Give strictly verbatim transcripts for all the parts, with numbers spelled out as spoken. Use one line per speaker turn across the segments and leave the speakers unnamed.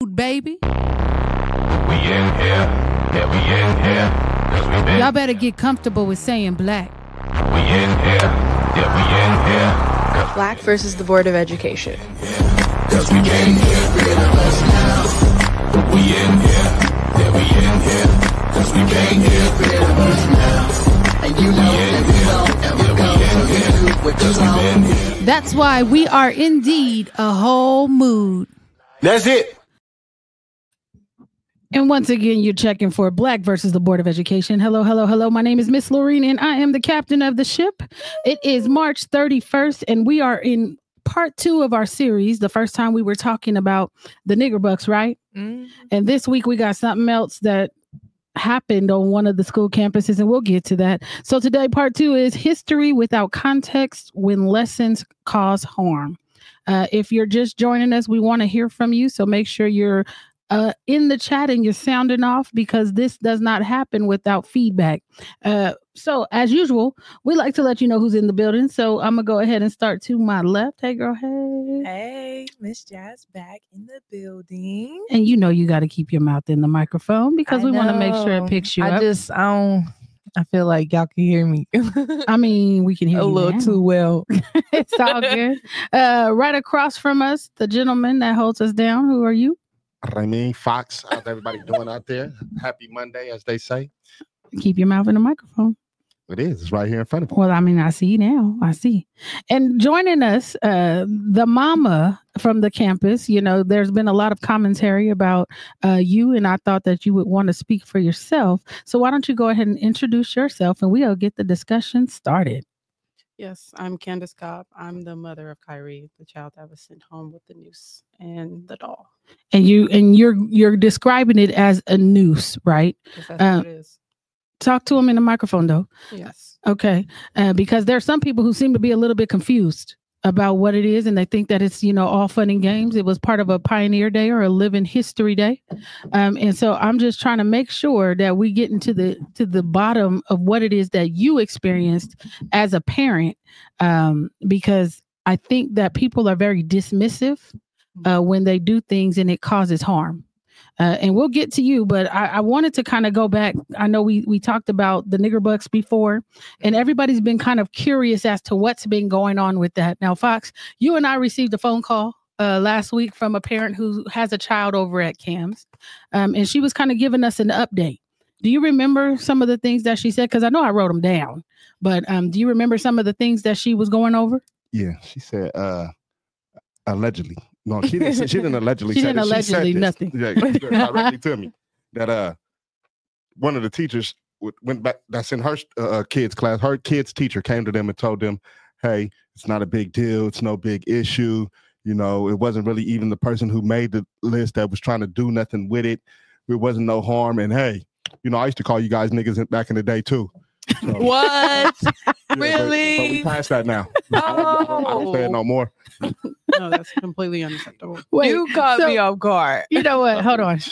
baby.
We in here, yeah, we in here, 'cause we been.
Y'all better get comfortable with saying black.
We in here, yeah, we in here, 'cause
Black versus the Board of Education.
Cause we came here, rid of us now. We in here, yeah, we in here, 'cause we came here, rid of us now. And you know, and we know, and we go, so you do what you want.
That's why we are indeed a whole mood.
That's it.
And once again, you're checking for Black versus the Board of Education. Hello, hello, hello. My name is Miss Laureen, and I am the captain of the ship. It is March thirty-first, and we are in part two of our series. The first time we were talking about the nigger bucks, right? Mm-hmm. And this week we got something else that happened on one of the school campuses, and we'll get to that. So today, part two is history without context when lessons cause harm. Uh, if you're just joining us, we want to hear from you. So make sure you're uh, in the chat and you're sounding off, because this does not happen without feedback. Uh, so as usual, we like to let you know who's in the building. So I'm going to go ahead and start to my left. Hey, girl. Hey.
Hey, Miss Jazz back in the building.
And you know you got to keep your mouth in the microphone, because I we want to make sure it picks you
I
up.
I just, I don't, I feel like y'all can hear me.
I mean, we can hear
a
you
little
now.
too well.
It's all good. Uh, right across from us, the gentleman that holds us down. Who are you?
Ramin Fox. How's everybody doing out there? Happy Monday, as they say.
Keep your mouth in the microphone.
It is. It's right here in front of me.
Well, I mean, I see now. I see. And joining us, uh, the mama from the campus. You know, there's been a lot of commentary about uh, you, and I thought that you would want to speak for yourself. So why don't you go ahead and introduce yourself, and we'll get the discussion started.
Yes, I'm Candace Cobb. I'm the mother of Kyrie, the child that was sent home with the noose and the doll.
And you and you're you're describing it as a noose, right?
Yes, that's
Uh,
what it is.
Talk to him in the microphone, though.
Yes.
Okay, uh, because there are some people who seem to be a little bit confused about what it is, and they think that it's, you know, all fun and games. It was part of a Pioneer Day or a Living History Day, um, and so I'm just trying to make sure that we get into the to the bottom of what it is that you experienced as a parent, um, because I think that people are very dismissive uh, when they do things and it causes harm. Uh, and we'll get to you, but I, I wanted to kind of go back. I know we we talked about the nigger bucks before, and everybody's been kind of curious as to what's been going on with that. Now, Fox, you and I received a phone call uh, last week from a parent who has a child over at Cam's, um, and she was kind of giving us an update. Do you remember some of the things that she said? Because I know I wrote them down, but um, do you remember some of the things that she was going over?
Yeah, she said uh, allegedly. No, she didn't. She didn't allegedly.
She
say
didn't
this.
allegedly
she said
nothing.
This. Yeah, she said directly to me that uh, one of the teachers w- went back. That's in her uh, kids' class. Her kids' teacher came to them and told them, "Hey, it's not a big deal. It's no big issue. You know, it wasn't really even the person who made the list that was trying to do nothing with it. It wasn't no harm. And hey, you know, I used to call you guys niggas in, back in the day too." So,
What?
yeah, but-
Really?
But, we passed that now.
Oh.
I don't say it no more.
No, that's completely unacceptable.
Wait,
you caught
so-
me off guard.
You know what? Hold on.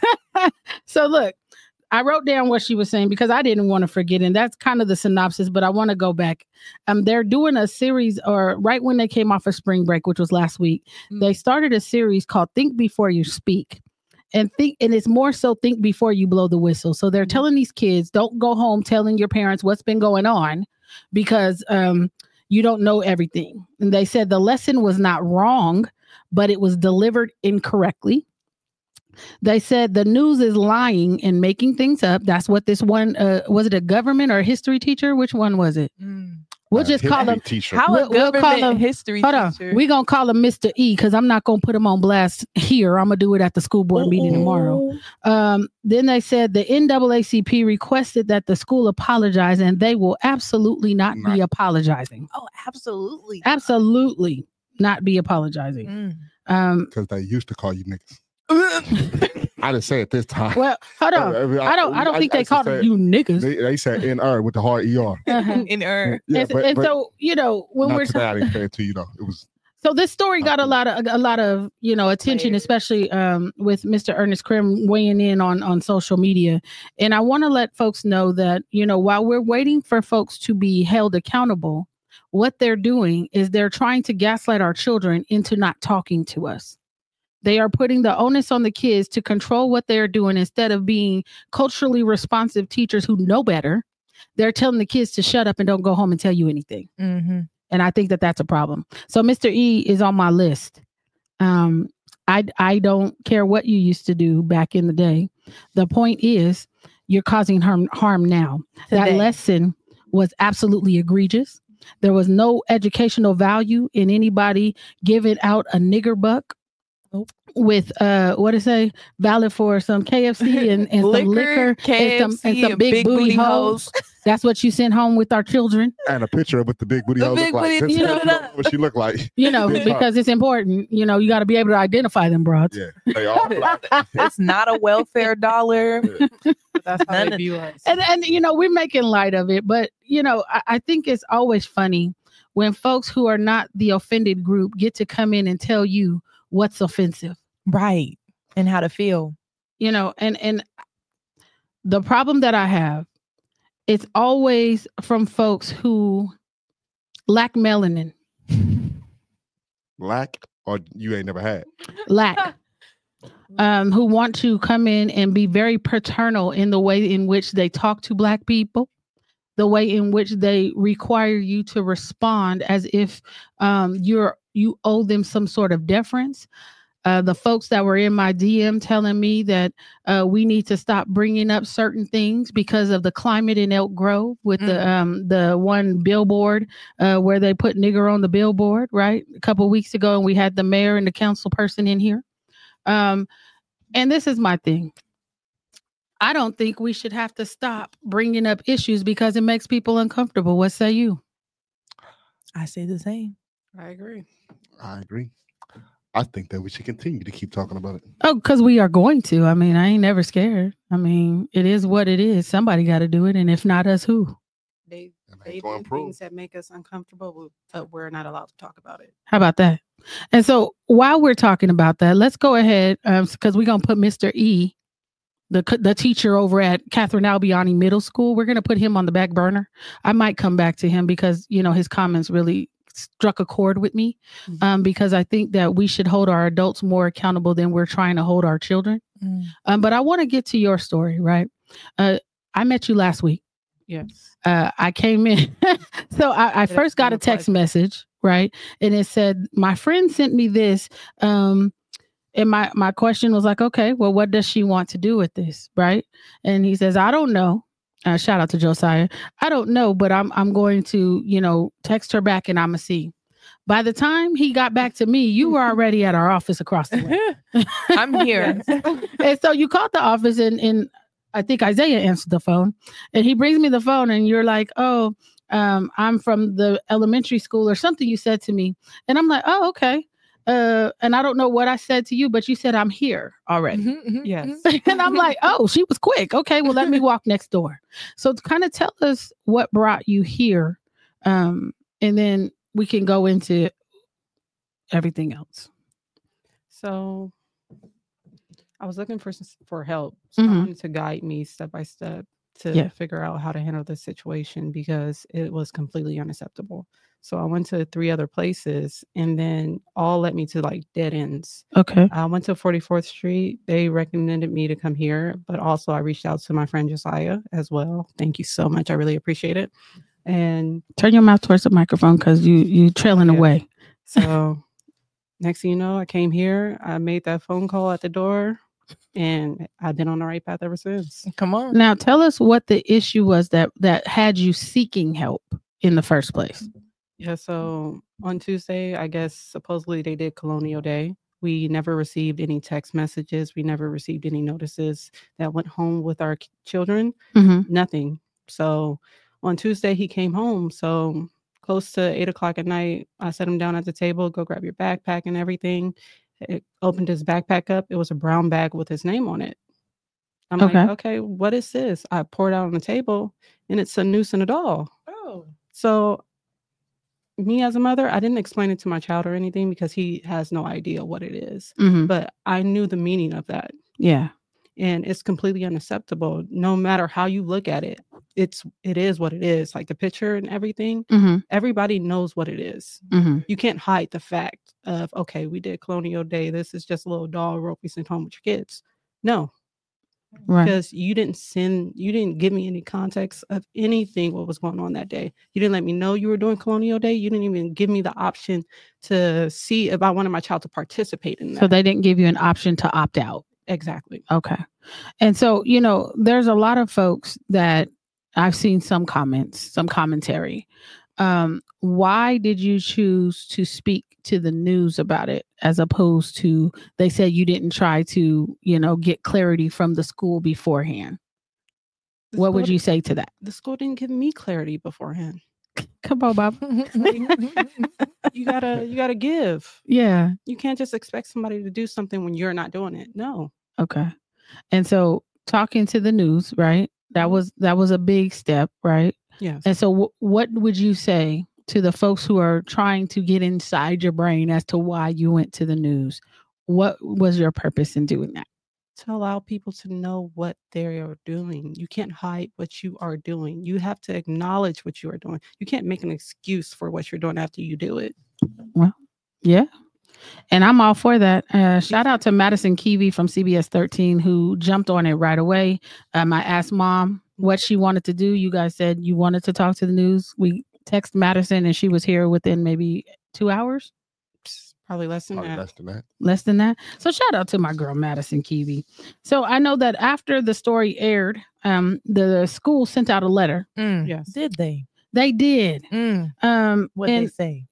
So look, I wrote down what she was saying because I didn't want to forget, and that's kind of the synopsis, but I want to go back. Um, they're doing a series, or right when they came off of spring break, which was last week, mm-hmm. they started a series called Think Before You Speak. And think, and it's more so think before you blow the whistle. So they're mm-hmm. telling these kids, don't go home telling your parents what's been going on, because um, you don't know everything. And they said the lesson was not wrong, but it was delivered incorrectly. They said the news is lying and making things up. That's what this one, uh, was it a government or a history teacher? Which one was it? Mm. We'll uh, just call him
teacher.
How
we'll,
a
we'll call him
history
hold
teacher.
on. We're going to call him Mister E, because I'm not going to put him on blast here. I'm going to do it at the school board Ooh. meeting tomorrow. Um, then they said the N double A C P requested that the school apologize, and they will absolutely not, not. be apologizing.
Oh, absolutely.
Absolutely not be apologizing. Mm. Um,
because they used to call you niggas. I didn't say it this time.
Well, hold on. I, I don't. I don't I, think I, they called them you niggas.
They, they said N R with the hard E R.
Uh-huh.
In R.
Yeah,
and,
but,
and
but
so you know when
not
we're
today, I didn't say it to you though. It was.
So this story got a lot of a lot of you know attention, especially um, with Mister Ernest Krim weighing in on on social media, and I want to let folks know that you know while we're waiting for folks to be held accountable, what they're doing is they're trying to gaslight our children into not talking to us. They are putting the onus on the kids to control what they're doing instead of being culturally responsive teachers who know better. They're telling the kids to shut up and don't go home and tell you anything.
Mm-hmm.
And I think that that's a problem. So Mister E is on my list. Um, I, I don't care what you used to do back in the day. The point is you're causing harm, harm now.
Today.
That lesson was absolutely egregious. There was no educational value in anybody giving out a nigger buck.
Nope.
With uh, what is say valid for some K F C and, and
liquor,
some liquor
K F C
and some, and some
and
big,
big
booty,
booty
hoes.
hoes.
That's what you sent home with our children.
And a picture of what the big booty
The
hoe
big
look like.
booty-
Just
you
so
know,
you know what she look like.
You know,
Big
because it's important. You know, you got to be able to identify them broads.
Yeah, they all black.
It's not a welfare dollar.
But that's how
None
they
of-
view us.
And and you know, we're making light of it, but you know, I, I think it's always funny when folks who are not the offended group get to come in and tell you what's offensive.
Right. And how to feel.
You know, and and the problem that I have, it's always from folks who lack melanin.
Black or you ain't never had.
Lack. Um, who want to come in and be very paternal in the way in which they talk to Black people, the way in which they require you to respond as if um, you're you owe them some sort of deference. Uh, the folks that were in my D M telling me that uh, we need to stop bringing up certain things because of the climate in Elk Grove with
Mm.
the um, the one billboard uh, where they put nigger on the billboard, right? A couple of weeks ago, and we had the mayor and the council person in here. Um, and this is my thing. I don't think we should have to stop bringing up issues because it makes people uncomfortable. What say you?
I say the same.
I agree.
I agree. I think that we should continue to keep talking about it.
Oh, because we are going to. I mean, I ain't never scared. I mean, it is what it is. Somebody got to do it. And if not us, who?
They
And
they
ain't gonna
do
improve.
things that make us uncomfortable, but we're not allowed to talk about it.
How about that? And so while we're talking about that, let's go ahead because we're going to put Mister E, the, c- the teacher over at Catherine Albiani Middle School, we're going to put him on the back burner. I might come back to him because, you know, his comments really struck a chord with me
Mhm.
um, because I think that we should hold our adults more accountable than we're trying to hold our children.
Mm.
Um, but I want to get to your story, right? Uh, I met you last week.
Yes.
Uh, I came in. so I, I
It
first got a
looked like
text
it.
message, right? And it said, my friend sent me this. Um, and my, my question was like, okay, well, what does she want to do with this? Right. And he says, I don't know. Uh, shout out to Josiah. I don't know, but I'm I'm going to, you know, text her back and I'm gonna see. By the time he got back to me, you were already at our office across the way.
I'm here.
And so you called the office and, and I think Isaiah answered the phone and he brings me the phone and you're like, oh, um, I'm from the elementary school or something you said to me. And I'm like, oh, okay. Uh, and I don't know what I said to you, but you said I'm here already.
Mhm, mhm,
Yes.
mhm.
And I'm like, oh, she was quick. Okay, well, let me walk next door. So kind of tell us what brought you here. Um, and then we can go into everything else.
So I was looking for s- for help, someone to guide me step by step to
Yeah.
figure out how to handle this situation because it was completely unacceptable. So I went to three other places and then all led me to like dead ends.
Okay.
I went to forty-fourth Street. They recommended me to come here, but also I reached out to my friend Josiah as well. Thank you so much. I really appreciate it. And
Turn your mouth towards the microphone because you you trailing
Yeah.
away.
so next thing you know, I came here, I made that phone call at the door, and I've been on the right path ever since.
Come on.
Now tell us what the issue was that that had you seeking help in the first place.
Yeah, so on Tuesday, I guess supposedly they did Colonial Day. We never received any text messages. We never received any notices that went home with our k- children.
Mm-hmm.
Nothing. So on Tuesday, he came home. So close to eight o'clock at night, I set him down at the table, go grab your backpack and everything. It opened his backpack up. It was a brown bag with his name on it. I'm
Okay.
like, okay, what is this? I poured out on the table and it's a noose and a doll.
Oh.
So me as a mother, I didn't explain it to my child or anything because he has no idea what it is.
Mm-hmm.
But I knew the meaning of that.
Yeah.
And it's completely unacceptable, no matter how you look at it. it's it is what it is. Like the picture and everything,
Mm-hmm.
everybody knows what it is.
Mm-hmm.
You can't hide the fact of, okay, we did Colonial Day. This is just a little doll rope we sent home with your kids. No,
Right.
because you didn't send, you didn't give me any context of anything what was going on that day. You didn't let me know you were doing Colonial Day. You didn't even give me the option to see if I wanted my child to participate in that.
So they didn't give you an option to opt out.
Exactly.
Okay. And so, you know, there's a lot of folks that I've seen some comments, some commentary. Um, why did you choose to speak to the news about it as opposed to, they said you didn't try to, you know, get clarity from the school beforehand?
The
What
school
would you
di-
say to that?
The school didn't give me clarity beforehand.
Come on, Bob.
You gotta, you gotta give.
Yeah.
You can't just expect somebody to do something when you're not doing it. No.
Okay. And so talking to the news, right? That was, that was a big step, right?
Yes.
And so w- what would you say to the folks who are trying to get inside your brain as to why you went to the news? What was your purpose in doing that?
To allow people to know what they are doing. You can't hide what you are doing. You have to acknowledge what you are doing. You can't make an excuse for what you're doing after you do it.
Yeah. And I'm all for that. Uh, shout out to Madison Keevy from C B S thirteen who jumped on it right away. Um, I asked mom what she wanted to do. You guys said you wanted to talk to the news. We text Madison and she was here within maybe two hours.
Probably less than
Probably
that.
less than that.
Less than that. So shout out to my girl Madison Keevy. So I know that after the story aired, um, the school sent out a letter.
Mm,
Yes.
Did they?
They did.
Mm,
Um,
what they
and
say?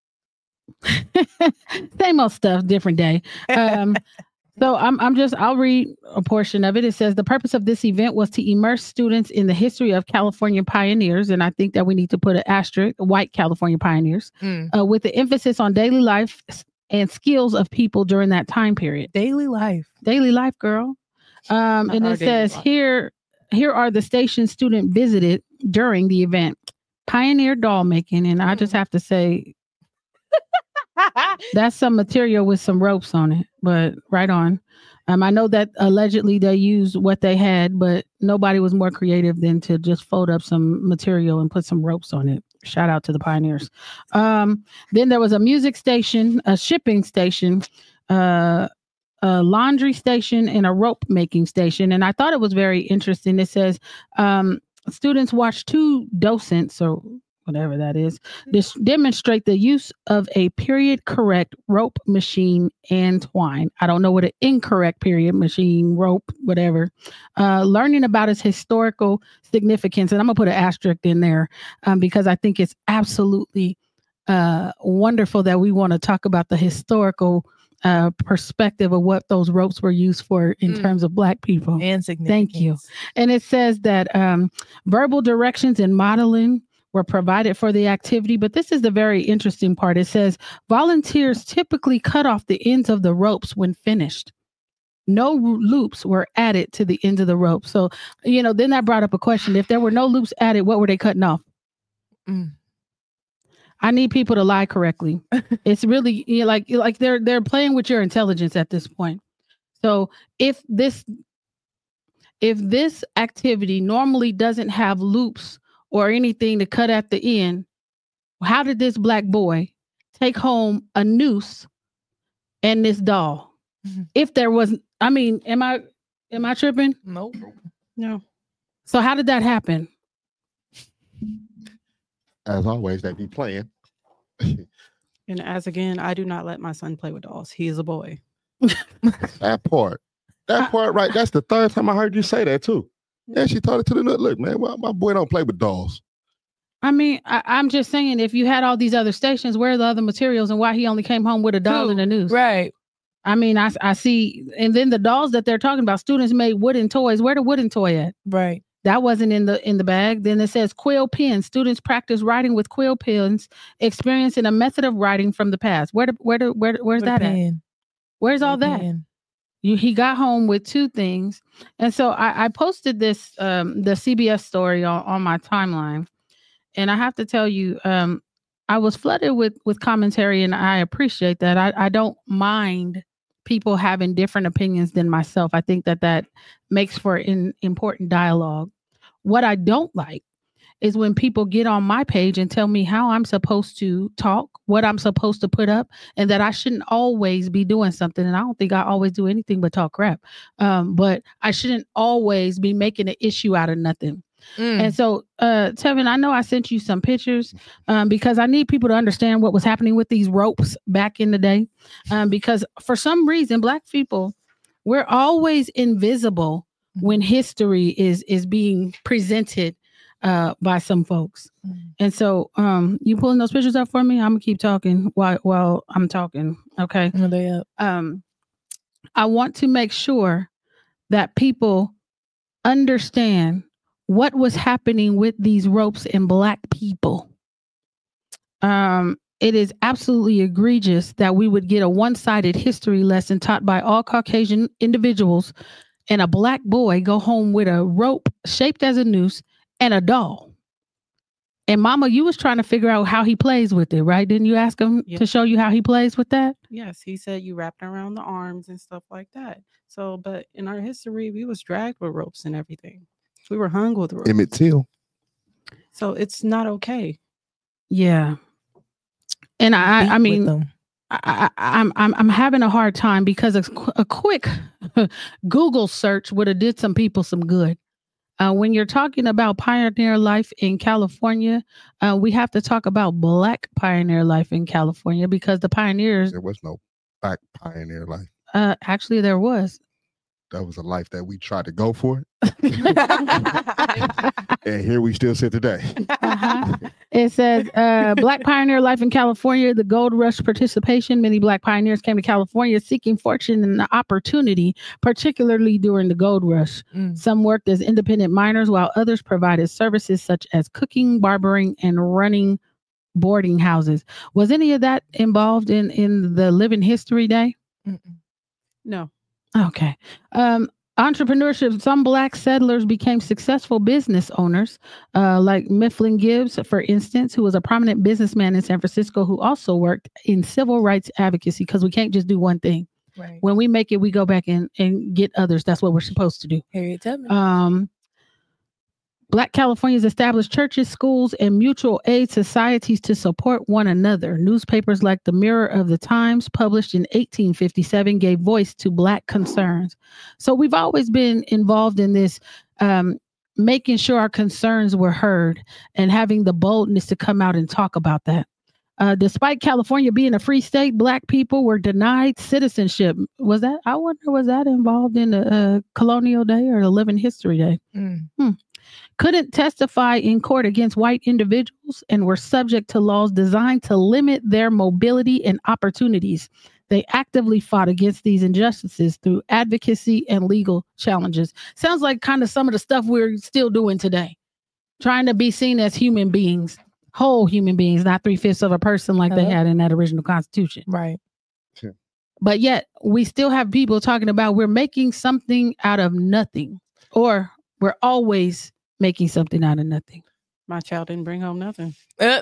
same old stuff, different day. Um, so I'm I'm just I'll read a portion of it. It says the purpose of this event was to immerse students in the history of California pioneers, and I think that we need to put an asterisk, white California pioneers,
Mm.
uh, with the emphasis on daily life and skills of people during that time period.
Daily life.
Daily life, girl. Um,
Not
and
our
it
daily
says
life.
here here are the stations student visited during the event. Pioneer doll making, and I just have to say that's some material with some ropes on it, but right on. Um, I know that allegedly they used what they had, but nobody was more creative than to just fold up some material and put some ropes on it. Shout out to the pioneers. Um, then there was a music station, a shipping station, uh, a laundry station, and a rope making station. And I thought it was very interesting. It says um, students watched two docents or whatever that is, this demonstrate the use of a period correct rope machine and twine. I don't know what an incorrect period machine, rope, whatever. Uh, learning about its historical significance. And I'm gonna put an asterisk in there um, because I think it's absolutely uh, wonderful that we want to talk about the historical uh, perspective of what those ropes were used for in
Mm.
terms of Black people.
And significance.
Thank you. And it says that um, verbal directions and modeling were provided for the activity. But this is the very interesting part. It says volunteers typically cut off the ends of the ropes when finished. No ro- loops were added to the ends of the rope. So, you know, then that brought up a question. If there were no loops added, what were they cutting off?
Mm.
I need people to lie correctly. It's really you know, like like they're they're playing with your intelligence at this point. So if this if this activity normally doesn't have loops or anything to cut at the end, how did this Black boy take home a noose and this doll?
Mhm.
If there wasn't, I mean, am I am I tripping?
Nope.
No.
So how did that happen?
As always, they be playing.
And as again, I do not let my son play with dolls. He is a boy.
That part. That part right. That's the third time I heard you say that too. Yeah, she told it to the nut. Look, man, well, my boy don't play with dolls.
I mean, I, I'm just saying, if you had all these other stations, where are the other materials and why he only came home with a doll
Two.
and a noose?
Right.
I mean, I, I see. And then the dolls that they're talking about, students made wooden toys. Where the wooden toy at?
Right.
That wasn't in the in the bag. Then it says quill pens. Students practice writing with quill pens, experiencing a method of writing from the past. Where the, where the, where where's
With a
that at?
pen.
Where's all
With a
that?
pen.
You, he got home with two things. And so I, I posted this, um, the C B S story on, on my timeline. And I have to tell you, um, I was flooded with, with commentary, and I appreciate that. I, I don't mind people having different opinions than myself. I think that that makes for an important dialogue. What I don't like is when people get on my page and tell me how I'm supposed to talk, what I'm supposed to put up, and that I shouldn't always be doing something. And I don't think I always do anything but talk crap. Um, but I shouldn't always be making an issue out of nothing.
Mm.
And so, uh, Tevin, I know I sent you some pictures um, because I need people to understand what was happening with these ropes back in the day. Um, because for some reason, Black people, we're always invisible when history is is being presented uh, by some folks.
Mm.
And so, um, you pulling those pictures up for me? I'm gonna keep talking while while I'm talking. Okay.
Are they up?
Um, I want to make sure that people understand what was happening with these ropes and Black people. Um, it is absolutely egregious that we would get a one-sided history lesson taught by all Caucasian individuals and a Black boy go home with a rope shaped as a noose and a doll. And Mama, you was trying to figure out how he plays with it, right? Didn't you ask him
Yep.
to show you how he plays with that?
Yes, he said you wrapped around the arms and stuff like that. So, but in our history, we was dragged with ropes and everything. We were hung with ropes.
Emmett Till.
So it's not okay.
Yeah. And I,
Beat
I
with
mean,
them.
I, I, I'm I'm I'm having a hard time because a, qu- a quick Google search would have did some people some good. Uh, when you're talking about pioneer life in California, uh, we have to talk about Black pioneer life in California because the pioneers,
There was no Black pioneer life.
uh, actually there was.
That was a life that we tried to go for, and here we still sit today.
Uh-huh. It says uh, Black pioneer life in California, the gold rush participation. Many Black pioneers came to California seeking fortune and opportunity, particularly during the gold rush.
Mm.
Some worked as independent miners, while others provided services such as cooking, barbering, and running boarding houses. Was any of that involved in, in the Living History Day?
Mm-mm.
No.
Okay. Um, entrepreneurship. Some Black settlers became successful business owners, uh, like Mifflin Gibbs, for instance, who was a prominent businessman in San Francisco who also worked in civil rights advocacy, because we can't just do one thing.
Right.
When we make it, we go back and, and get others. That's what we're supposed to do.
Harriet Tubman.
Um, Black Californians established churches, schools, and mutual aid societies to support one another. Newspapers like the Mirror of the Times, published in eighteen fifty-seven, gave voice to Black concerns. So we've always been involved in this, um, making sure our concerns were heard and having the boldness to come out and talk about that. Uh, despite California being a free state, Black people were denied citizenship. Was that, I wonder, was that involved in the uh, Colonial Day or the Living History Day?
Mm.
Hmm. Couldn't testify in court against white individuals and were subject to laws designed to limit their mobility and opportunities. They actively fought against these injustices through advocacy and legal challenges. Sounds like kind of some of the stuff we're still doing today, trying to be seen as human beings, whole human beings, not three-fifths of a person like they
Hello?
had in that original Constitution.
Right.
But yet we still have people talking about we're making something out of nothing, or we're always making something out of nothing.
My child didn't bring home nothing.
Uh,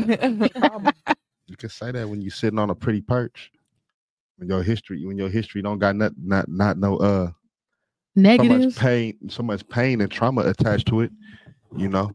You can say that when you're sitting on a pretty perch. When your history, when your history don't got not not not no uh so much
Negatives.
pain, so much pain and trauma attached to it. You know,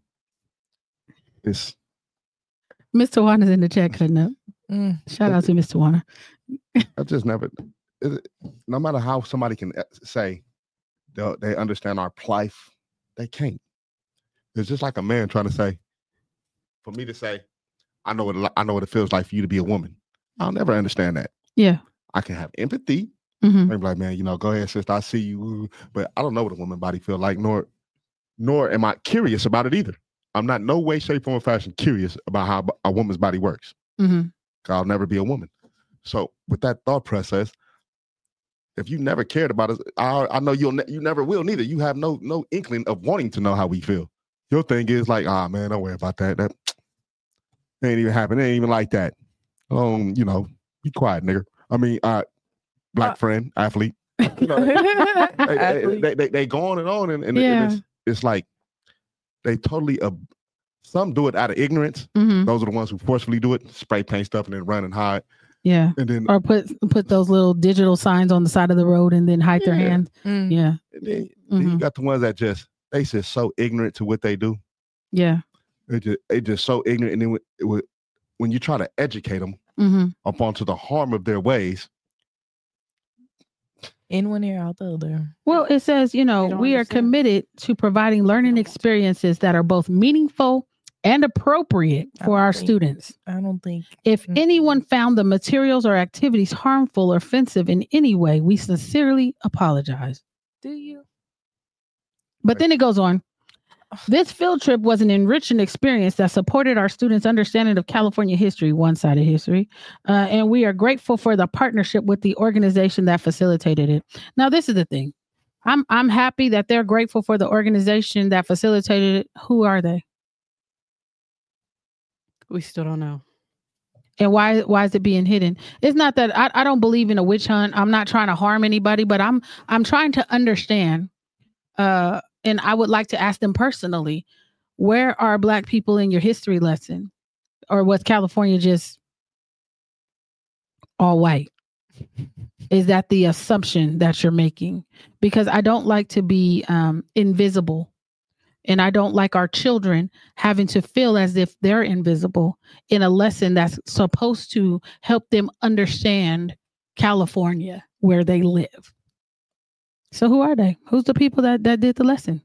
it's
Mister Warner's in the chat cutting up.
mm.
Shout out to Mister Warner.
I just never. It, no matter how somebody can uh, say they they understand our plight, they can't. It's just like a man trying to say, for me to say, I know what it, I know what it feels like for you to be a woman. I'll never understand that.
Yeah.
I can have empathy.
Mm-hmm.
Maybe like, man, you know, go ahead, sister. I see you, but I don't know what a woman body feel like, nor, nor am I curious about it either. I'm not no way, shape, form, or fashion curious about how a woman's body works.
Mm-hmm.
I'll never be a woman. So with that thought process, if you never cared about it, I, I know you'll ne- you never will neither. You have no no inkling of wanting to know how we feel. Your thing is like, ah, man, don't worry about that. That ain't even happen. It ain't even like that. Um, you know, be quiet, nigga. I mean, uh, black
Uh,
friend, athlete. You know, they, they,
Athlete.
they, they, they go on and on, and, and,
Yeah.
and it's, it's like they totally. Uh, some do it out of ignorance.
Mm-hmm.
Those are the ones who forcefully do it, spray paint stuff, and then run and hide.
Yeah.
And then,
Or put put those little digital signs on the side of the road and then hide their
Yeah.
hand.
Mm.
Yeah.
and then, then you
Mhm.
got the ones that just they just so ignorant to what they do.
Yeah.
It just, it just so ignorant. And then it would, when you try to educate them
Mm-hmm.
up onto the harm of their ways.
In one ear, out the other.
Well, it says, you know,
They don't
we are
understand.
committed to providing learning experiences that are both meaningful and appropriate
I
for
don't
our
think-
students.
I don't think.
If
Mm.
anyone found the materials or activities harmful or offensive in any way, we sincerely apologize.
Do you?
But then it goes on. This field trip was an enriching experience that supported our students' understanding of California history, one-sided history, uh, and we are grateful for the partnership with the organization that facilitated it. Now, this is the thing. I'm I'm happy that they're grateful for the organization that facilitated it. Who are they?
We still don't know.
And why why is it being hidden? It's not that I, I don't believe in a witch hunt. I'm not trying to harm anybody, but I'm I'm trying to understand. Uh, and I would like to ask them personally, where are Black people in your history lesson? Or was California just all white? Is that the assumption that you're making? Because I don't like to be um, invisible. And I don't like our children having to feel as if they're invisible in a lesson that's supposed to help them understand California, where they live. So who are they? Who's the people that, that did the lesson?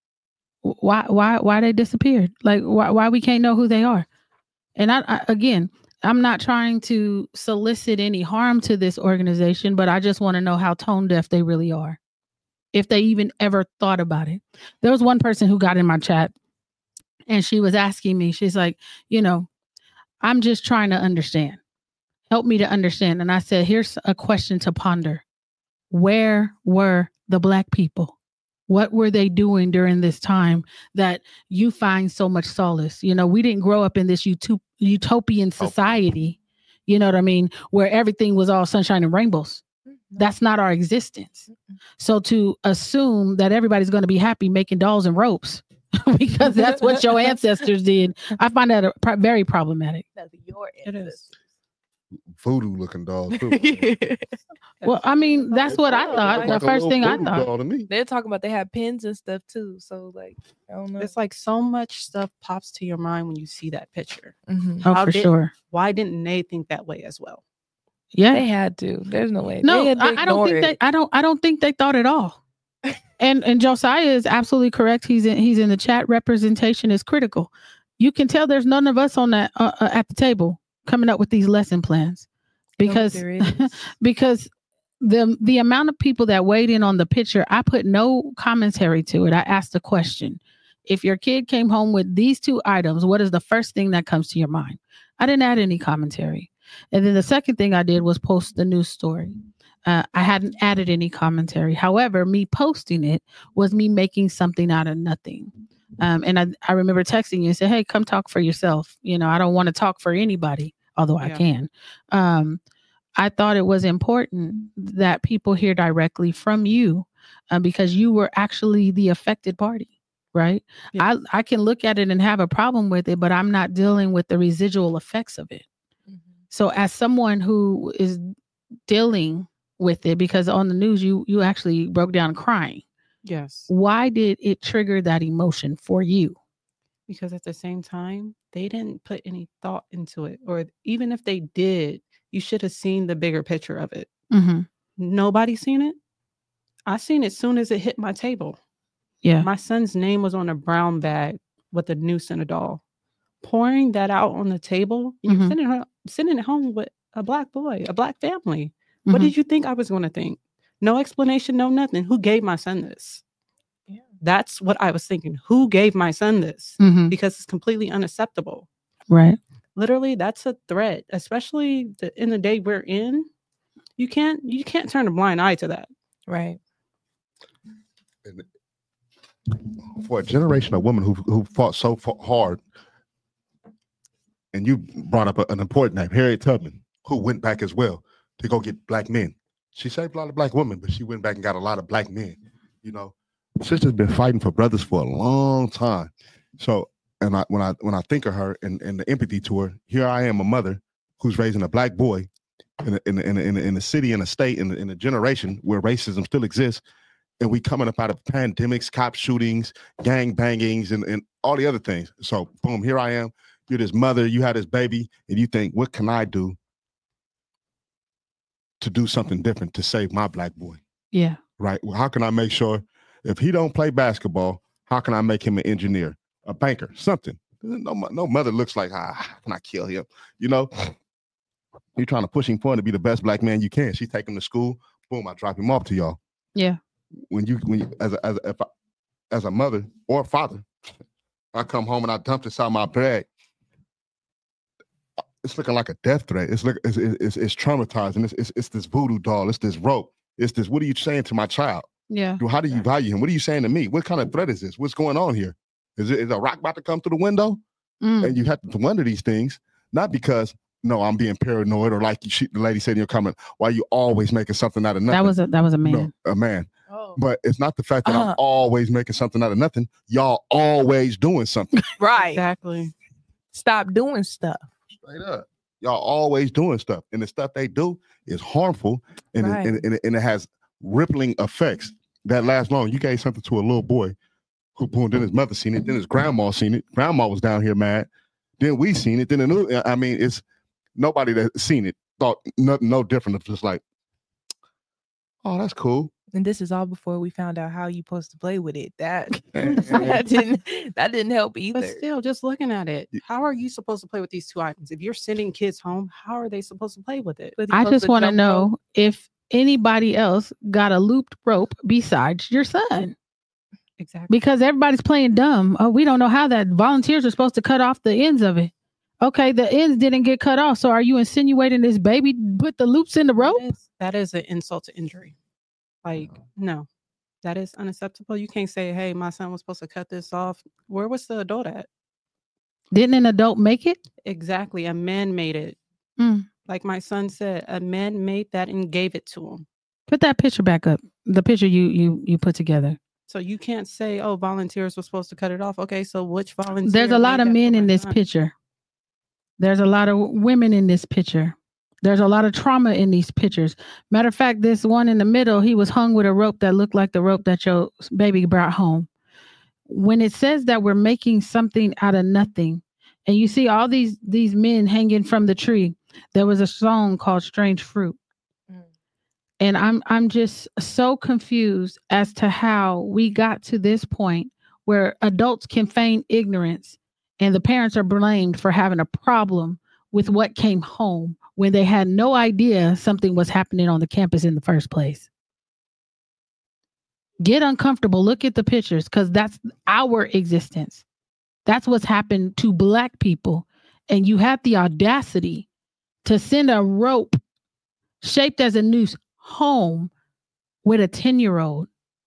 Why why why they disappeared? Like why why we can't know who they are? And I, I again, I'm not trying to solicit any harm to this organization, but I just want to know how tone deaf they really are. If they even ever thought about it. There was one person who got in my chat and she was asking me, she's like, you know, I'm just trying to understand. Help me to understand. And I said, here's a question to ponder. Where were the Black people? What were they doing during this time that you find so much solace? You know, we didn't grow up in this utop- utopian society, you know what I mean, where everything was all sunshine and rainbows. That's not our existence. So to assume that everybody's going to be happy making dolls and ropes because that's what your ancestors did, I find that a, pro- very problematic.
That's your
It is.
Voodoo looking dolls. too.
Well, I mean, that's what I thought.
Like
The
a
first
little
thing I
voodoo
thought.
doll to me.
They're talking about they have pins and stuff too. So like, I don't know.
It's like so much stuff pops to your mind when you see that picture.
Mhm.
Oh,
How
for
did-
sure.
Why didn't they think that way as well?
Yeah.
They had to. There's no way.
No,
They had to
I, I don't
ignore
think
it.
they. I don't. I don't think they thought at all. and and Josiah is absolutely correct. He's in. He's in the chat. Representation is critical. You can tell there's none of us on that uh, uh, at the table coming up with these lesson plans, because
there is.
because the the amount of people that weighed in on the picture, I put no commentary to it. I asked a question. If your kid came home with these two items, what is the first thing that comes to your mind? I didn't add any commentary. And then the second thing I did was post the news story. Uh, I hadn't added any commentary. However, me posting it was me making something out of nothing. Um, and I, I remember texting you and said, hey, come talk for yourself. You know, I don't want to talk for anybody, although I
Yeah.
can. Um, I thought it was important that people hear directly from you uh, because you were actually the affected party. Right.
Yeah.
I, I can look at it and have a problem with it, but I'm not dealing with the residual effects of it. So as someone who is dealing with it, because on the news, you you actually broke down crying.
Yes.
Why did it trigger that emotion for you?
Because at the same time, they didn't put any thought into it. Or even if they did, you should have seen the bigger picture of it.
Mm-hmm.
Nobody seen it. I seen it as soon as it hit my table.
Yeah.
My son's name was on a brown bag with a noose and a doll. Pouring that out on the table, and
Mhm.
you're sitting, at- sitting at home with a Black boy, a Black family. What
Mhm.
did you think I was going to think? No explanation, no nothing. Who gave my son this?
Yeah.
That's what I was thinking. Who gave my son this?
Mm-hmm.
Because it's completely unacceptable.
Right.
Literally, that's a threat, especially the, in the day we're in. You can't you can't turn a blind eye to that.
Right.
And for a generation of women who who fought so fa- hard, and you brought up a, an important name, Harriet Tubman, who went back as well to go get Black men. She saved a lot of Black women, but she went back and got a lot of Black men. You know, sister's been fighting for brothers for a long time. So, and I when I when I think of her and, and the empathy to her, here I am, a mother who's raising a Black boy in a, in a, in a, in a, in a city, in a state, in a, in a generation where racism still exists. and we coming up out of pandemics, cop shootings, gang bangings, and, and all the other things. So boom, here I am. You're this mother, you had this baby, and you think, what can I do to do something different to save my black boy?
Yeah.
Right. Well, how can I make sure if he don't play basketball, how can I make him an engineer, a banker, something? No, no mother looks like, ah, how can I kill him? You know, you're trying to push him forward to be the best black man you can. She's taking him to school. Boom, I drop him off to y'all.
Yeah.
When you, when you, as a, as a, if I, as a mother or a father, I come home and I dump this out my bag. It's looking like a death threat. It's look, it's, it's, it's traumatizing. It's, it's, it's this voodoo doll. It's this rope. It's this. What are you saying to my child?
Yeah.
How do you value him? What are you saying to me? What kind of threat is this? What's going on here? Is it is a rock about to come through the window?
Mm.
And you have to wonder these things, not because no, I'm being paranoid or like you, she, the lady said in your comment, why you always making something out of nothing?
That was a that was a man.
No, a man.
Oh.
But it's not the fact that
Uh-huh.
I'm always making something out of nothing. Y'all always doing something.
Right.
Exactly.
Stop doing stuff.
Straight up. Y'all always doing stuff. And the stuff they do is harmful and,
Right.
it, and, it, and, it, and it has rippling effects that last long. You gave something to a little boy who boom, then his mother seen it, then his grandma seen it. Grandma was down here mad. Then we seen it. Then the new, I mean, it's nobody that seen it thought nothing no different. It's just like, oh, that's cool.
And this is all before we found out how you supposed to play with it. That
And-
that didn't that didn't help either.
But still, just looking at it,
Y-
how are you supposed to play with these two items? If you're sending kids home, how are they supposed to play with it?
But he
I
supposed
just want to
jump
know
rope.
if anybody else got a looped rope besides your son,
Exactly.
because everybody's playing dumb. Oh, we don't know how that volunteers are supposed to cut off the ends of it. Okay, the ends didn't get cut off. So are you insinuating this baby put the loops in the rope?
That is, that is an insult to injury. Like, no, that is unacceptable. You can't say, hey, my son was supposed to cut this off. Where was the adult at?
Didn't an adult make it?
Exactly. A man made it.
Mm.
Like my son said, a man made that and gave it to him.
Put that picture back up. The picture you you you put together.
So you can't say, oh, volunteers were supposed to cut it off. Okay, so which volunteer?
There's a lot
made
of
that
men
for
in
my
this
son?
picture. There's a lot of women in this picture. There's a lot of trauma in these pictures. Matter of fact, this one in the middle, he was hung with a rope that looked like the rope that your baby brought home. When it says that we're making something out of nothing, and you see all these these men hanging from the tree, there was a song called Strange Fruit.
Mm.
And I'm I'm just so confused as to how we got to this point where adults can feign ignorance and the parents are blamed for having a problem with what came home when they had no idea something was happening on the campus in the first place. Get uncomfortable. Look at the pictures, because that's our existence. That's what's happened to Black people. And you had the audacity to send a rope shaped as a noose home with a ten-year-old.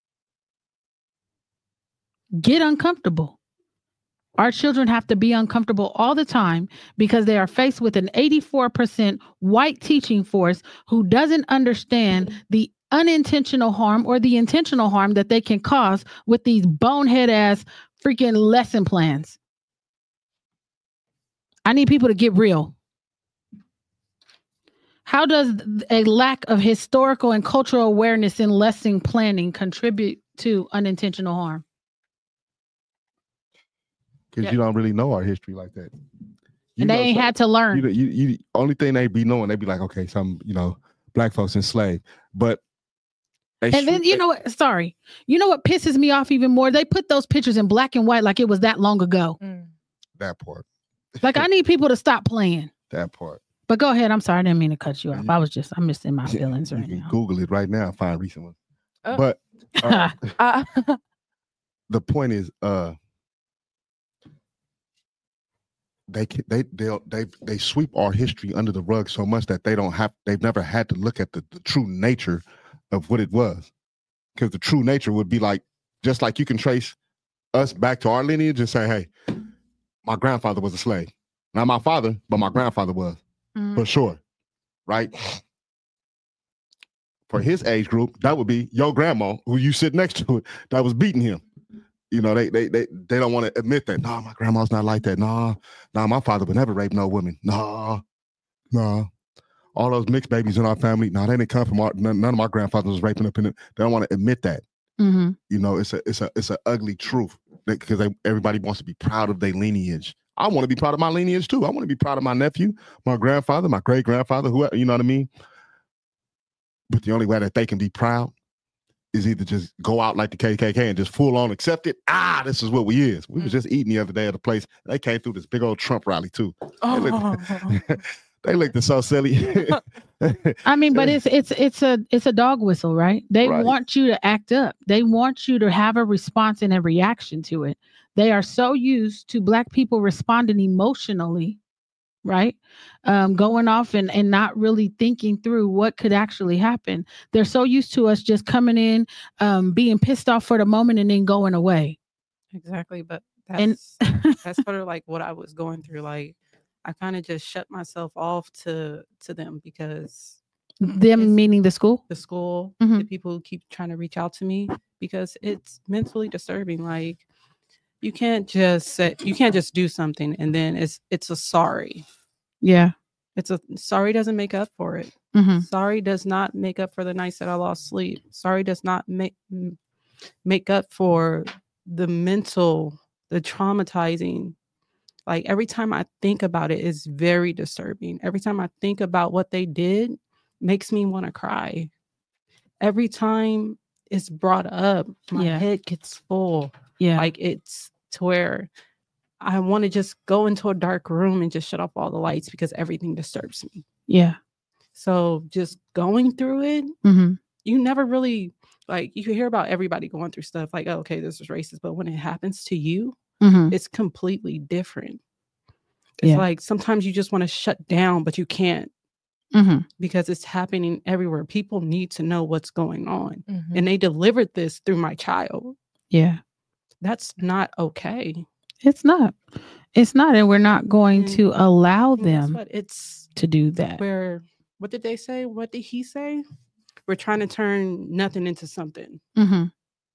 Get uncomfortable. Our children have to be uncomfortable all the time because they are faced with an eighty-four percent white teaching force who doesn't understand the unintentional harm or the intentional harm that they can cause with these bonehead ass freaking lesson plans. I need people to get real. How does a lack of historical and cultural awareness in lesson planning contribute to unintentional harm?
Because
Yeah.
you don't really know our history like that. You
And they
know
ain't
some-
had to learn.
You, you, you, only thing they be knowing, they be like, okay, some, you know, Black folks enslaved. But they
And then
sweep-
you know what? Sorry, you know what pisses me off even more? They put those pictures in black and white like it was that long ago.
Mm.
that part,
Like I need people to stop playing.
that part.
But go ahead. I'm sorry, I didn't mean to cut you off.
You-
I was just I'm missing my feelings
You
right
can
now.
Google it right now and find recent ones.
Oh.
But uh,
Uh,
the point is, uh, they ca- they they they they sweep our history under the rug so much that they don't have they've never had to look at the, the true nature of what it was, because the true nature would be like, just like you can trace us back to our lineage and say, hey, my grandfather was a slave, not my father, but my grandfather was
Mhm.
for sure, right? For his age group, that would be your grandma, who you sit next to, that was beating him. You know, they they they they don't want to admit that. No, my grandma's not like that. No, no, my father would never rape no woman. No, no. All those mixed babies in our family, no, they didn't come from our, none, none of my grandfathers was raping up in it. They don't want to admit that.
Mm-hmm.
You know, it's a it's a it's an ugly truth because everybody wants to be proud of their lineage. I want to be proud of my lineage too. I want to be proud of my nephew, my grandfather, my great grandfather, whoever. You know what I mean? But the only way that they can be proud is either just go out like the K K K and just full on accept it. Ah, this is what we is. We was just eating the other day at a place. They came through this big old Trump rally too. They looked, they looked so silly.
I mean, but it's it's it's a it's a dog whistle, right? They
Right.
want you to act up. They want you to have a response and a reaction to it. They are so used to Black people responding emotionally, right? Um, going off and, and not really thinking through what could actually happen. They're so used to us just coming in, um, being pissed off for the moment and then going away.
Exactly. But
And
that's that's sort of like what I was going through. Like I kind of just shut myself off to to them because
them
it's-
meaning the school.
the school,
Mhm.
the people who keep trying to reach out to me because it's mentally disturbing. Like you can't just say you can't just do something and then it's it's a sorry.
Yeah.
It's a sorry doesn't make up for it.
Mm-hmm.
Sorry does not make up for the nights that I lost sleep. Sorry does not make m- make up for the mental, the traumatizing. Like every time I think about it, it's very disturbing. Every time I think about what they did, makes me want to cry. Every time it's brought up, my
Yeah.
head gets full.
Yeah.
Like it's to where I want to just go into a dark room and just shut off all the lights because everything disturbs me.
yeah.
So just going through it,
Mm-hmm.
you never really like you can hear about everybody going through stuff like, oh, okay, this is racist. But when it happens to you,
Mm-hmm.
it's completely different. It's
Yeah.
like sometimes you just want to shut down, but you can't
Mm-hmm.
because it's happening everywhere. People need to know what's going on.
Mhm.
And they delivered this through my child.
Yeah.
That's not okay.
It's not. It's not. And we're not going
And-
to allow
And guess
them
what? It's
to do that.
where, what did they say? What did he say? We're trying to turn nothing into something.
Mm-hmm.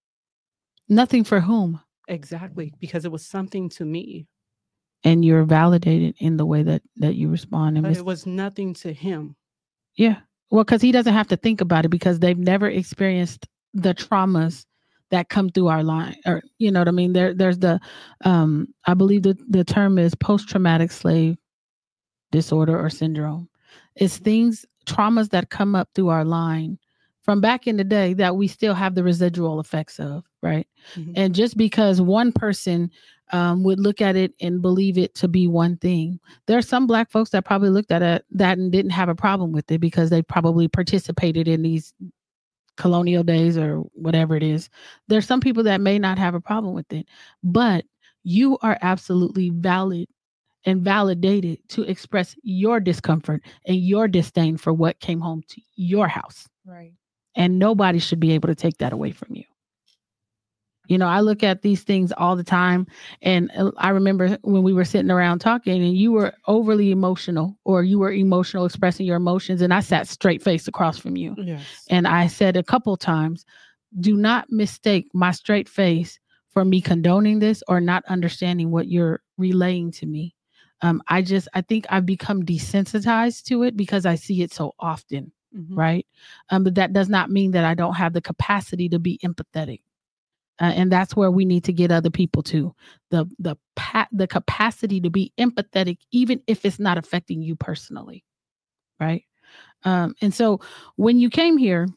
Nothing for whom?
Exactly. Because it was something to me,
And you're validated in the way that that you respond. And
but
mis-
it was nothing to him.
yeah. Well, because he doesn't have to think about it because they've never experienced the traumas that come through our line. Or you know what I mean? There there's the um I believe that the term is post-traumatic slave disorder or syndrome. It's things, traumas that come up through our line from back in the day that we still have the residual effects of, right?
Mhm.
And just because one person um, would look at it and believe it to be one thing, there are some Black folks that probably looked at it that and didn't have a problem with it because they probably participated in these colonial days or whatever it is. There's some people that may not have a problem with it, but you are absolutely valid and validated to express your discomfort and your disdain for what came home to your house.
Right.
And nobody should be able to take that away from you. You know, I look at these things all the time. And uh, I remember when we were sitting around talking and you were overly emotional or you were emotional expressing your emotions. And I sat straight faced across from you.
Yes.
And I said a couple times, do not mistake my straight face for me condoning this or not understanding what you're relaying to me. Um, I just, I think I've become desensitized to it because I see it so often.
Mhm.
Right. Um, but that does not mean that I don't have the capacity to be empathetic. Uh, and that's where we need to get other people to the, the, pa- the capacity to be empathetic, even if it's not affecting you personally. Right. Um, and so when you came here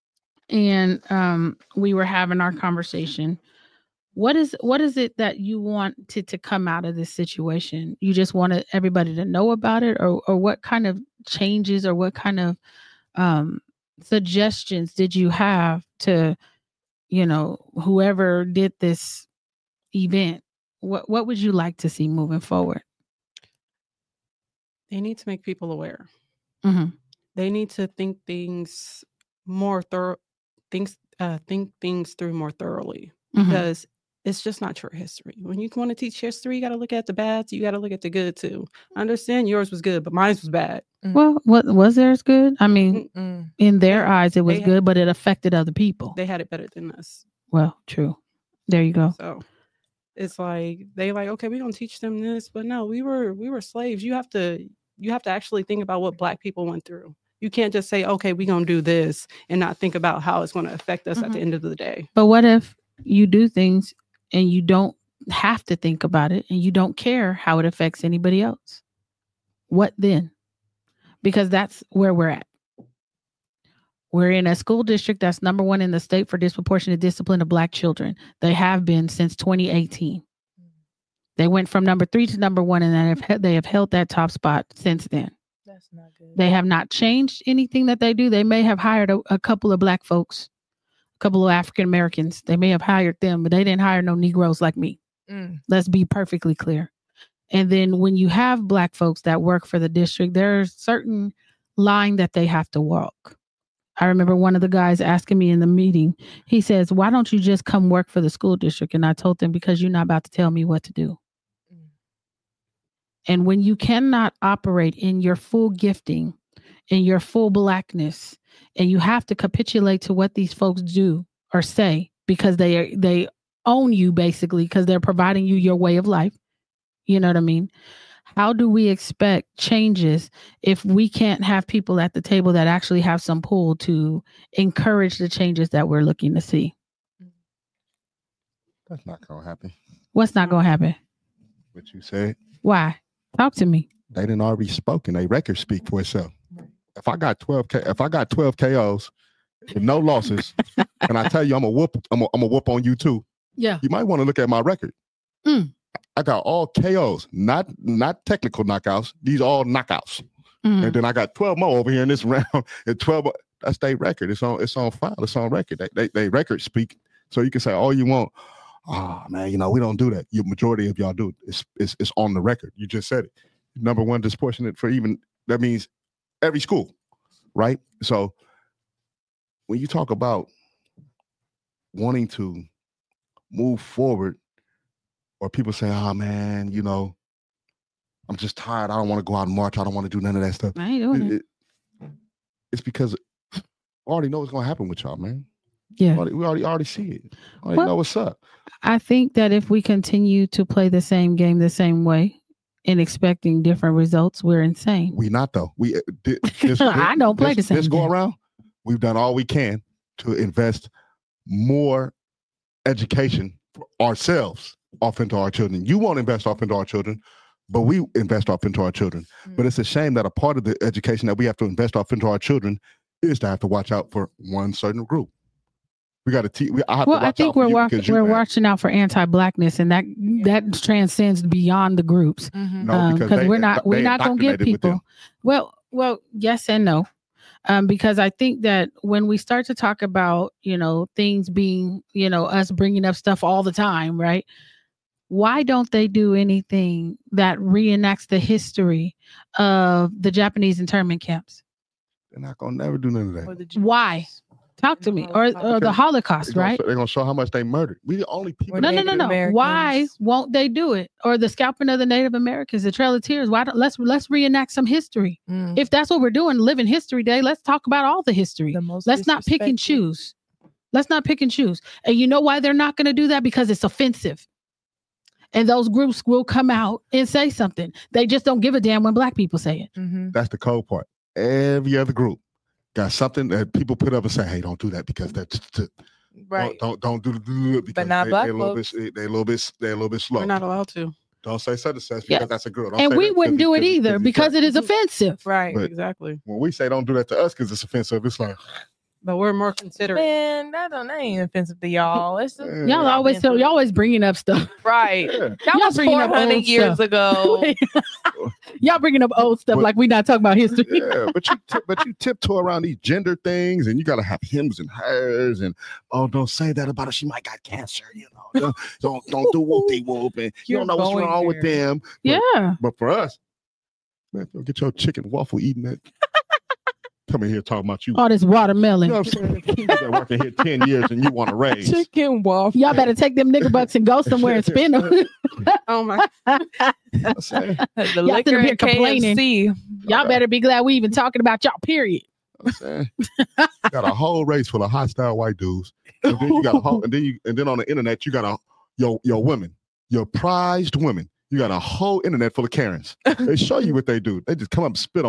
and um, we were having our conversation, what is, what is it that you wanted to come out of this situation? You just wanted everybody to know about it, or, or what kind of changes or what kind of um suggestions did you have to, you know, whoever did this event? What what would you like to see moving forward?
They need to make people aware.
Mm-hmm.
They need to think things more thorough, things uh, think things through more thoroughly
Mm-hmm.
because it's just not your history. When you want to teach history, you got to look at the bad. You got to look at the good too. I understand yours was good, but mine was bad.
Well, what was theirs good? I mean,
Mm-mm.
in their
They-
eyes, it was
they-
good, but it affected other people.
They had it better than us.
Well, true. There you go.
So it's like they like, okay, we don't teach them this, but no, we were we were slaves. You have to you have to actually think about what Black people went through. You can't just say, okay, we're going to do this and not think about how it's going to affect us
Mhm.
at the end of the day.
But what if you do things and you don't have to think about it and you don't care how it affects anybody else? What then? Because that's where we're at. We're in a school district that's number one in the state for disproportionate discipline of Black children. They have been since twenty eighteen. They went from number three to number one, and they have, they have held that top spot since then.
That's not good.
They have not changed anything that they do. They may have hired a, a couple of Black folks, a couple of African Americans. They may have hired them, but they didn't hire no Negroes like me.
Mm.
Let's be perfectly clear. And then when you have Black folks that work for the district, there's certain line that they have to walk. I remember one of the guys asking me in the meeting, he says, why don't you just come work for the school district? And I told him, because you're not about to tell me what to do.
Mm.
And when you cannot operate in your full gifting, in your full Blackness, and you have to capitulate to what these folks do or say because they are, they own you basically because they're providing you your way of life. You know what I mean? How do we expect changes if we can't have people at the table that actually have some pull to encourage the changes that we're looking to see?
That's not gonna happen.
What's not going to happen?
What you said.
Why? Talk to me.
They didn't already spoken. They record speak for itself. If I got twelve K, if I got twelve K Os with no losses, and I tell you I'm a whoop, I'm a, I'm a whoop on you too.
Yeah.
You might want to look at my record.
Mm.
I got all K Os, not not technical knockouts. These all knockouts.
Mhm.
And then I got twelve more over here in this round. And twelve more, that's their record. It's on it's on file. It's on record. They they, they record speak. So you can say all you want. Oh man, you know, we don't do that. Your majority of y'all do it. It's it's it's on the record. You just said it. Number one disproportionate for even that means every school, right? So when you talk about wanting to move forward, or people say, oh man, you know, I'm just tired. I don't want to go out and march. I don't want to do none of that stuff.
I ain't doing
It-
it.
it- it's because I already know what's gonna happen with y'all, man.
Yeah.
We already, we already already see it. Already
Well-
know what's up.
I think that if we continue to play the same game the same way and expecting different results, we're insane.
We not though. We uh, thi- this,
I don't play
this,
the same
This go
game.
around, we've done all we can to invest more education for ourselves off into our children. You won't invest off into our children, but we invest off into our children. But it's a shame that a part of the education that we have to invest off into our children is to have to watch out for one certain group. We got to teach. I have
Well,
to watch
I think
out for
we're
you
wa-
because you
we're
bad.
watching out for anti-Blackness, and that that transcends beyond the groups.
Mhm.
No,
Um,
because
'cause
they-
we're not
they
we're not going to give
indoctrinated with them.
people. Well, well, yes and no, um, because I think that when we start to talk about you know things being you know us bringing up stuff all the time, right? Why don't they do anything that reenacts the history of the Japanese internment camps?
They're not gonna never do none of
Or
that.
the Jews.
Why? Talk to
And the
me, or, or the
Holocaust.
Holocaust,
They're
right?
gonna, they're gonna show how much they murdered. We the only people.
Or
No,
that-
no, no,
Native
no. Why
Americans.
won't they do it? Or the scalping of the Native Americans, the Trail of Tears. Why don't let's let's reenact some history?
Mm.
If that's what we're doing, living history day, let's talk about all the history.
The most
Let's not pick and
disrespected.
choose. Let's not pick and choose. And you know why they're not going to do that? Because it's offensive. And those groups will come out and say something. They just don't give a damn when Black people say it.
Mhm.
That's the cold part. Every other group got something that people put up and say, "Hey, don't do that because that's t-
Right.
don't, don't don't do it because
not
they,
Black
they a little
folks.
bit they a little bit they a little bit slow."
We're not allowed to.
Don't say such and such because
Yes.
that's a girl. Don't
And
say
we
that
wouldn't
'cause
do it
he's- 'cause
either
he's
because
black.
it is offensive.
Right.
But-
Exactly.
When we say don't do that to us because it's offensive, it's like
But we're more considerate.
Man, that don't that ain't offensive to y'all. It's just,
Yeah.
Y'all always tell y'all always bringing up stuff.
right.
yeah.
That
Y'all
was
bringing
four
up old
hundred years
stuff.
ago.
Y'all bringing up old stuff
But-
like we not talking about history.
Yeah, but you tip, but you tiptoe around these gender things, and you gotta have hims and hers, and oh, don't say that about her. She might got cancer, you know. Don't don't, don't do whoopty whoop, and you
You're
don't know what's
going
wrong with
there.
them.
Yeah.
But for us, man, go get your chicken waffle eating that. Come in here talking about you.
All this
You
watermelon.
know what I'm saying? You've been working here ten years and you want to raise.
Chicken waffle.
Y'all better take them nigger bucks and go somewhere and spend them.
Oh my.
You know what I'm saying?
The
Y'all
liquor
sitting here
and
complaining.
K F C.
Y'all better be glad we even talking about y'all, period.
You know what I'm saying? Got a whole race full of hostile white dudes. And then you got a whole, and then you and then on the internet you got a your your women, your prized women. You got a whole internet full of Karens. They show you what they do. They just come up and spit on you.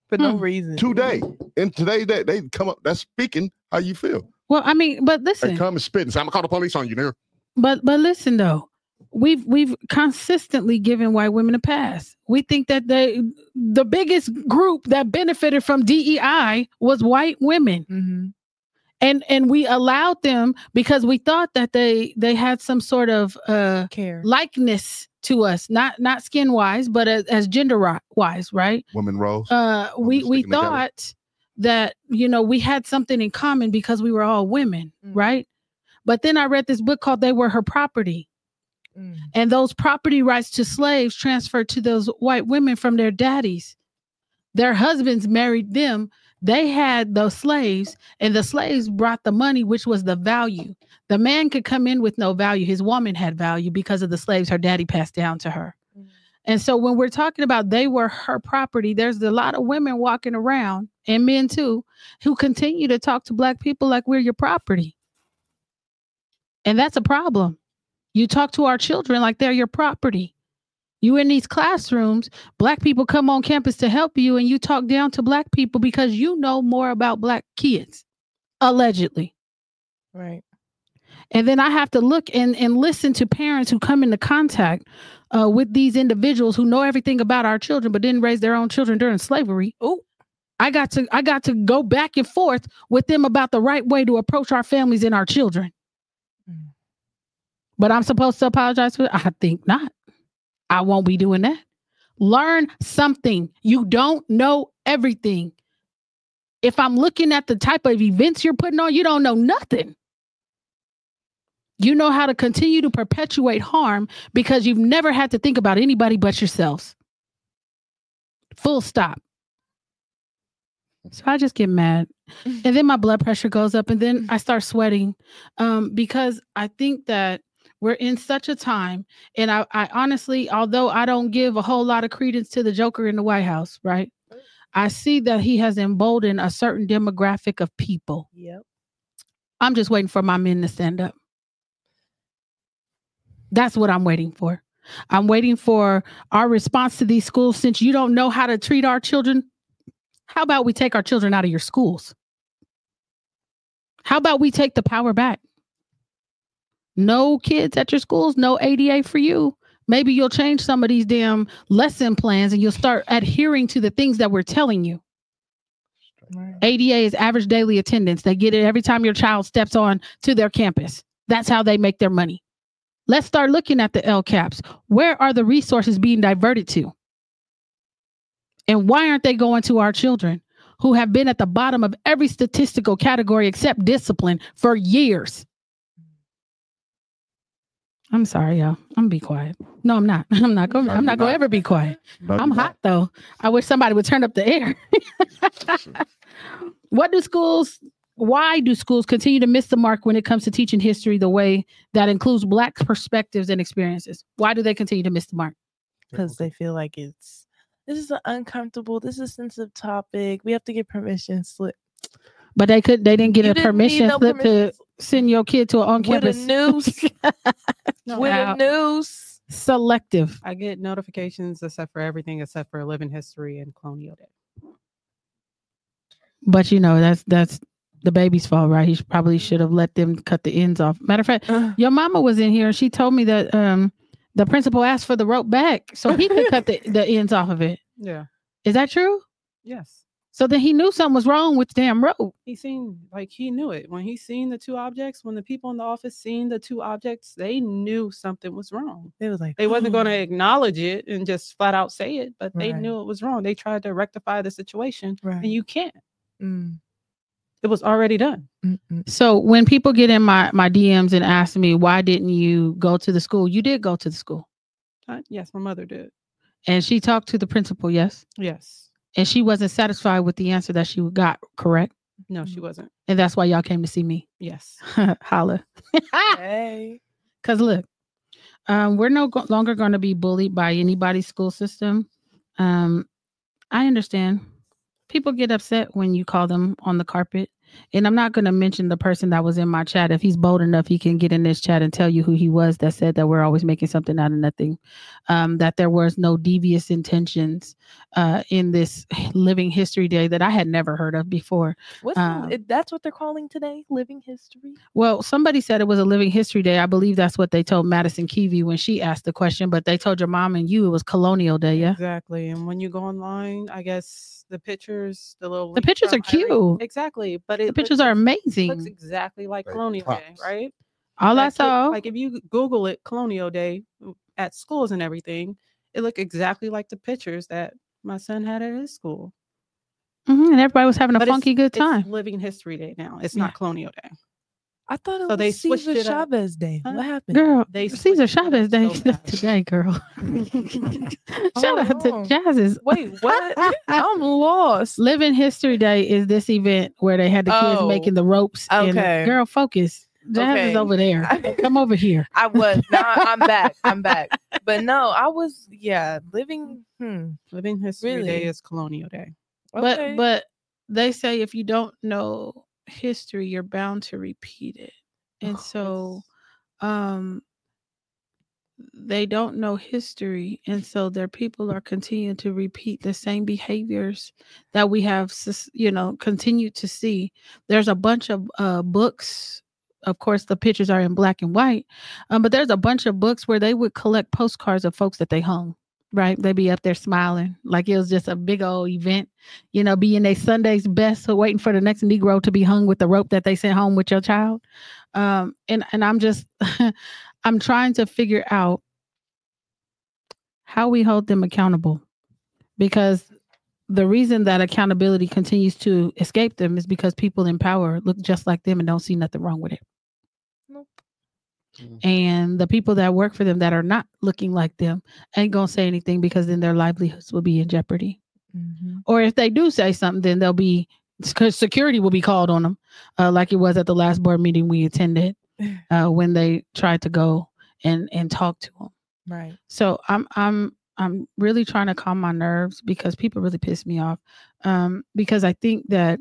for no
Hmm.
reason.
Today. And today they, they come up, that's speaking how you feel.
Well, I mean, but
They
listen,
come and spit and say, I'm gonna call the police on you, nigga.
but but listen though, we've we've consistently given white women a pass. We think that they the biggest group that benefited from D E I was white women.
Mm-hmm.
And and we allowed them because we thought that they they had some sort of uh
Care.
likeness to us, not not skin wise, but as, as gender ri- wise, right?
Women roles.
Uh, we
just
we
sticking together.
thought that you know we had something in common because we were all women,
Mm.
right? But then I read this book called "They Were Her Property,"
Mm.
and those property rights to slaves transferred to those white women from their daddies. Their husbands married them. They had those slaves, and the slaves brought the money, which was the value. The man could come in with no value. His woman had value because of the slaves her daddy passed down to her.
Mm.
And so when we're talking about they were her property, there's a lot of women walking around, and men too, who continue to talk to Black people like we're your property. And that's a problem. You talk to our children like they're your property. You in these classrooms, Black people come on campus to help you, and you talk down to Black people because you know more about Black kids, allegedly.
Right.
And then I have to look and, and listen to parents who come into contact uh, with these individuals who know everything about our children, but didn't raise their own children during slavery.
Oh,
I got to I got to go back and forth with them about the right way to approach our families and our children.
Mm.
But I'm supposed to apologize for it? I think not. I won't be doing that. Learn something. You don't know everything. If I'm looking at the type of events you're putting on, you don't know nothing. You know how to continue to perpetuate harm because you've never had to think about anybody but yourselves. Full stop. So I just get mad. And then my blood pressure goes up and then I start sweating um, because I think that we're in such a time. And I, I honestly, although I don't give a whole lot of credence to the Joker in the White House, right? I see that he has emboldened a certain demographic of people.
yep.
I'm just waiting for my men to stand up. That's what I'm waiting for. I'm waiting for our response to these schools. Since you don't know how to treat our children, how about we take our children out of your schools? How about we take the power back? No kids at your schools, no A D A for you. Maybe you'll change some of these damn lesson plans and you'll start adhering to the things that we're telling you.
Right.
A D A is average daily attendance. They get it every time your child steps on to their campus. That's how they make their money. Let's start looking at the L CAPs. Where are the resources being diverted to? And why aren't they going to our children who have been at the bottom of every statistical category except discipline for years? I'm sorry, y'all. I'm gonna be quiet. No, I'm not. I'm not going.
No,
I'm not
you're
going to
not.
ever be quiet.
No,
I'm
you're
hot though. I wish somebody would turn up the air. What do schools? Why do schools continue to miss the mark when it comes to teaching history the way that includes Black perspectives and experiences? Why do they continue to miss the mark?
Because they feel like it's this is an uncomfortable, this is a sensitive topic. We have to get permission slip.
But they could. They didn't get
You
a
didn't need
permission
no
slip
permission
to send your kid to an on
With a
campus
noose.
No,
With
Wow.
a noose.
selective.
I get notifications except for everything except for living history and colonial day.
But you know that's that's the baby's fault, right? He sh- probably should have let them cut the ends off. Matter of fact,
Ugh.
your mama was in here and she told me that um the principal asked for the rope back so he could cut the, the ends off of it.
Yeah.
Is that true?
Yes.
So then he knew something was wrong with the damn rope.
He seen like he knew it when he seen the two objects. When the people in the office seen the two objects, they knew something was wrong.
It was like
They wasn't going to acknowledge it and just flat out say it, but they
Right.
knew it was wrong. They tried to rectify the situation,
Right.
and you can't.
Mm,
It was already done.
mm, mm.
So when people get in my my D Ms and ask me why didn't you go to the school, you did go to the school,
Uh, yes, my mother did.
and she talked to the principal, yes,
Yes.
and she wasn't satisfied with the answer that she got, correct,
No, she wasn't.
and that's why y'all came to see me.
Yes.
Holla.
Hey.
Because look, um, we're no go- longer going to be bullied by anybody's school system. Um, I understand. People get upset when you call them on the carpet And I'm not going to mention the person that was in my chat. If he's bold enough, he can get in this chat and tell you who he was that said that we're always making something out of nothing, um, that there was no devious intentions uh, in this Living History Day that I had never heard of before.
What's
Um,
the, it, that's what they're calling today? Living history?
Well, somebody said it was a Living History Day. I believe that's what they told Madison Keevy when she asked the question, but they told your mom and you it was Colonial Day, yeah?
Exactly. And when you go online, I guess the pictures, the little
The
link
pictures
from
are cute.
Irene- exactly, but it
The pictures
looks,
are
ex-
amazing.
looks exactly like
Like
Colonial Day,
props.
right?
All I
That kid-
saw,
like if you Google it, Colonial Day at schools and everything, it looked exactly like the pictures that my son had at his school.
mhm, and everybody was having a
But it's-
funky good time.
It's Living History Day now. It's
Yeah.
not Colonial Day.
I thought it
So
was
they switched
Cesar
it up.
Chavez Day.
Huh?
What happened?
Girl,
They
Caesar
switched it up
Chavez Day
so fast.
today, girl. Shout out
Hold on.
to Jazz's.
Wait, what? I'm lost.
Living History Day is this event where they had the kids
Oh,
making the ropes. And
okay.
girl, focus. Jazz is
Okay.
over there. Come over here.
I was. Now I'm back. I'm back. But no, I was, yeah, living. Hmm.
Living History Day
Really?
is Colonial Day.
Okay.
But but they say if you don't know history, you're bound to repeat it. And
Oh,
so um they don't know history, and so their people are continuing to repeat the same behaviors that we have sus- you know continued to see. There's a bunch of uh books, of course the pictures are in black and white, um, but there's a bunch of books where they would collect postcards of folks that they hung, right? They'd be up there smiling like it was just a big old event, you know, be in their Sunday's best, so waiting for the next Negro to be hung with the rope that they sent home with your child. Um, and, and I'm just, I'm trying to figure out how we hold them accountable, because the reason that accountability continues to escape them is because people in power look just like them and don't see nothing wrong with it.
Nope.
And the people that work for them that are not looking like them ain't gonna say anything, because then their livelihoods will be in jeopardy.
Mhm.
Or if they do say something, then they'll be, because security will be called on them, uh, like it was at the last board meeting we attended, uh, when they tried to go and and talk to them.
Right.
So I'm I'm I'm really trying to calm my nerves, because people really piss me off. Um, because I think that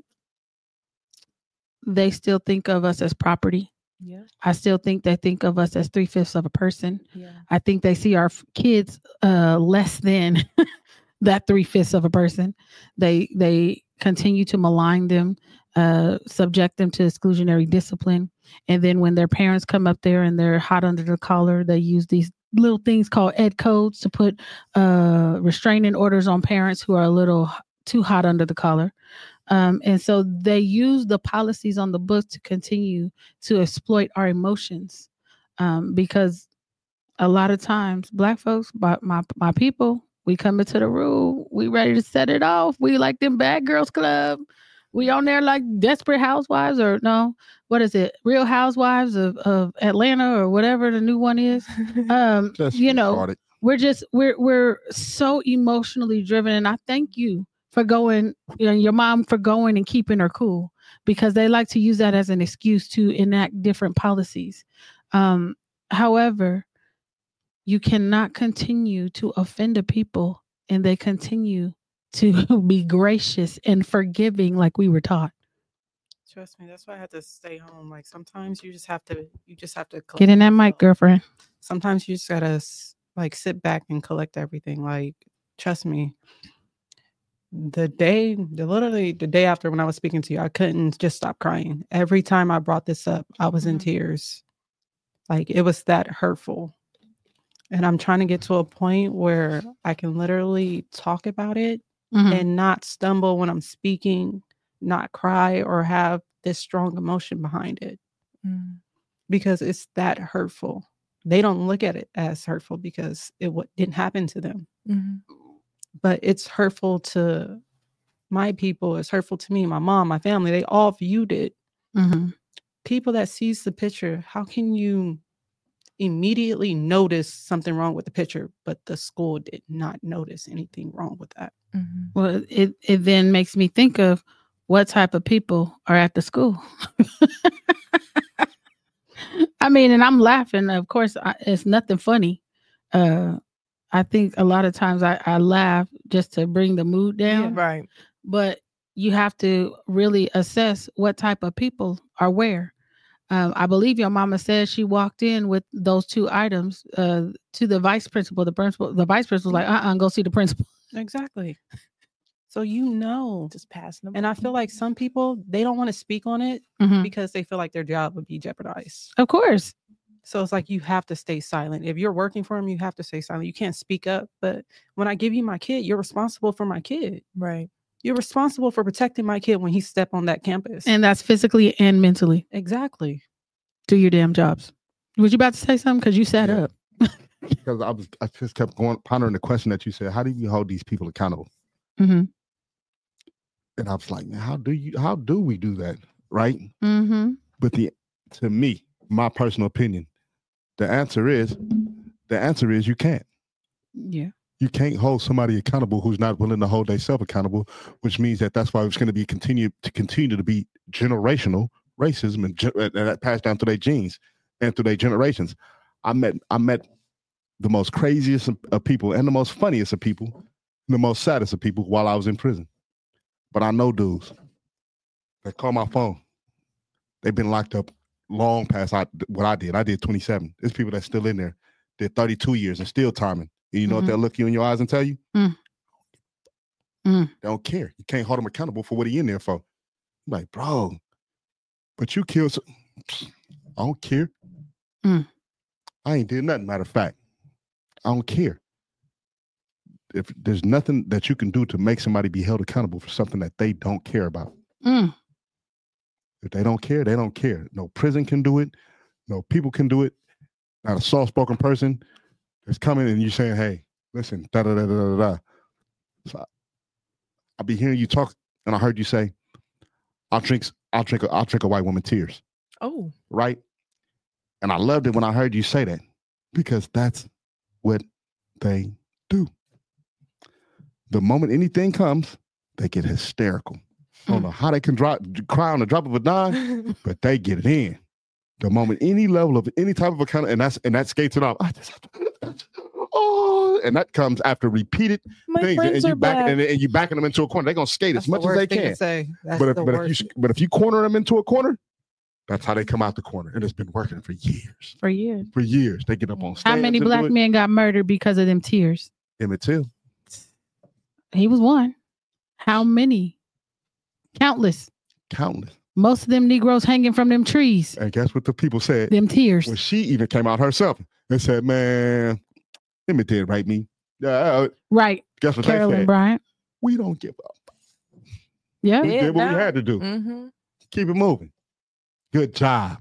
they still think of us as property.
Yeah.
I still think they think of us as three fifths of a person.
Yeah.
I think they see our f- kids uh, less than that three fifths of a person. They they continue to malign them, uh, subject them to exclusionary discipline, and then when their parents come up there and they're hot under the collar, they use these little things called ed codes to put uh, restraining orders on parents who are a little h- too hot under the collar. Um, and so they use the policies on the books to continue to exploit our emotions, um, because a lot of times Black folks, my, my my people, we come into the room, we ready to set it off. We like them Bad Girls Club. We on there like Desperate Housewives, or no, what is it? Real Housewives of, of Atlanta, or whatever the new one is. Um,
Just
you know,
retarded.
we're just we're we're so emotionally driven, and I thank you for going, you know, your mom for going and keeping her cool, because they like to use that as an excuse to enact different policies. Um, however, you cannot continue to offend a people and they continue to be gracious and forgiving like we were taught.
Trust me, that's why I had to stay home. Like sometimes you just have to, you just have to collect
Get in that mic,
yourself.
girlfriend.
Sometimes you just gotta s- like sit back and collect everything. Like, trust me. The day, the literally the day after when I was speaking to you, I couldn't just stop crying. Every time I brought this up, I was in
Mhm.
tears. Like it was that hurtful. And I'm trying to get to a point where I can literally talk about it
Mhm.
and not stumble when I'm speaking, not cry or have this strong emotion behind it,
Mm.
because it's that hurtful. They don't look at it as hurtful because it w- didn't happen to them,
Mhm.
but it's hurtful to my people. It's hurtful to me, my mom, my family. They all viewed it.
Mhm.
People that sees the picture, how can you immediately notice something wrong with the picture, but the school did not notice anything wrong with that?
Mhm.
Well, it, it then makes me think of what type of people are at the school. I mean, and I'm laughing. Of course, I, it's nothing funny. Uh, I think a lot of times I, I laugh just to bring the mood down.
Right.
But you have to really assess what type of people are where. Um, I believe your mama said she walked in with those two items uh, to the vice principal. The principal, the vice principal was like, uh uh go see the principal.
Exactly. So, you know,
Just passing them.
and I feel like some people, they don't want to speak on it
Mhm.
because they feel like their job would be jeopardized.
Of course.
So it's like you have to stay silent. If you're working for them, you have to stay silent. You can't speak up. But when I give you my kid, you're responsible for my kid.
Right.
You're responsible for protecting my kid when he step on that campus.
And that's physically and mentally.
Exactly.
Do your damn jobs. Was you about to say something? Because you sat
Yeah.
up.
Because I was, I just kept going pondering the question that you said. How do you hold these people accountable?
Mm-hmm.
And I was like, man, how do you? How do we do that? Right?
Mm-hmm.
But the, to me, my personal opinion, the answer is, the answer is you can't.
Yeah.
You can't hold somebody accountable who's not willing to hold themselves accountable, which means that that's why it's going to be continue to continue to be generational racism and, gen- and that passed down through their genes and through their generations. I met I met the most craziest of, of people and the most funniest of people, and the most saddest of people while I was in prison. But I know dudes that call my phone. They've been locked up long past I, what I did. I did twenty-seven. There's people that's still in there. Did thirty-two years and still timing. And you know
Mhm.
what they'll look you in your eyes and tell you?
Mm. Mm.
They don't care. You can't hold them accountable for what he in there for. I'm like, bro, but you killed some. I don't care.
Mm.
I ain't did nothing. Matter of fact, I don't care. If there's nothing that you can do to make somebody be held accountable for something that they don't care about.
Mm.
If they don't care, they don't care. No prison can do it. No people can do it. Not a soft-spoken person that's coming and you saying, hey, listen, da da da da da da. So I, I'll be hearing you talk, and I heard you say, I'll drink, I'll drink, a, I'll drink a white woman tears.
Oh.
Right? And I loved it when I heard you say that because that's what they do. The moment anything comes, they get hysterical. I don't know how they can drop, cry on the drop of a dime, but they get it in. The moment any level of any type of account, and that's and that skates it off. I just, oh, and that comes after repeated
My
things, and
friends
you
are
back
back.
and, and you backing them into a corner. They're gonna skate
That's
as much
the
as they
worst thing to
can.
say. That's
But if,
the
but if
worst.
you but if you corner them into a corner, that's how they come out the corner, and it's been working for years.
For years.
For years, they get up on stage.
How many black men got murdered because of them tears?
Emmett Till.
He was one. How many? Countless.
Countless.
Most of them Negroes hanging from them trees.
And guess what the people said?
Them tears.
When she even came out herself and said, man, Emmett did right me. Yeah,
Right.
guess what they
Carolyn
said?
Bryant.
We don't give up.
Yeah.
We
Yeah,
did what we
now-
had to do.
Mm-hmm.
Keep it moving. Good job.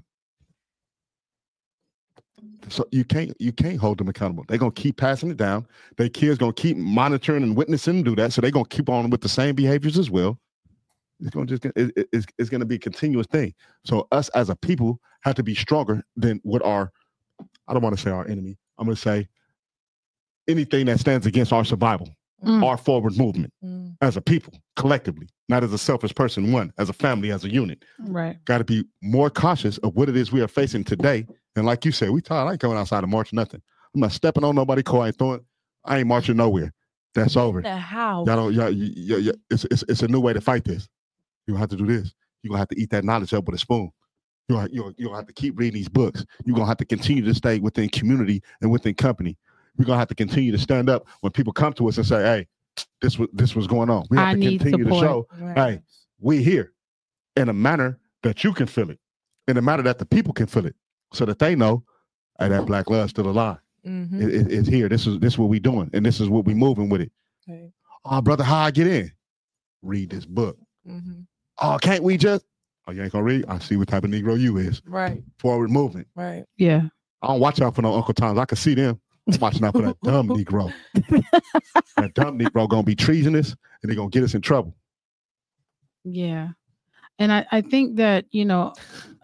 So you can't you can't hold them accountable. They're gonna keep passing it down. Their kids gonna keep monitoring and witnessing and do that. So they're gonna keep on with the same behaviors as well. It's gonna just it, it- it's, it's gonna be a continuous thing. So us as a people have to be stronger than what our I don't want to say our enemy. I'm gonna say anything that stands against our survival,
Mm.
our forward movement
Mm.
as a people, collectively, not as a selfish person, one, as a family, as a unit.
Right.
Got to be more cautious of what it is we are facing today. And like you said, we tired. I ain't coming outside to march nothing. I'm not stepping on nobody's car. I ain't throwing. I ain't marching nowhere. That's over.
The house.
Y'all don't. Y'all, y- y- y- it's, it's it's a new way to fight this. You gonna have to do this. You are gonna have to eat that knowledge up with a spoon. You are you you gonna have to keep reading these books. You are gonna have to continue to stay within community and within company. We're gonna have to continue to stand up when people come to us and say, "Hey, this was this was going on." We have
I
to
need
continue
support.
to show,
Right.
"Hey, we here," in a manner that you can feel it, in a manner that the people can feel it, so that they know, "Hey, that black love still alive.
Mm-hmm.
It- it- it's here. This is this is what we doing, and this is what we moving with it."
Okay.
Oh, brother, how I get in? Read this book.
Mm-hmm.
Oh, can't we just? Oh, you ain't gonna read? I see what type of Negro you is.
Right.
Forward movement.
Right.
Yeah.
I don't watch out for no Uncle Toms. I can see them. I'm watching out for that dumb Negro. That dumb Negro gonna be treasonous, and they're gonna get us in trouble.
Yeah. And I, I think that, you know,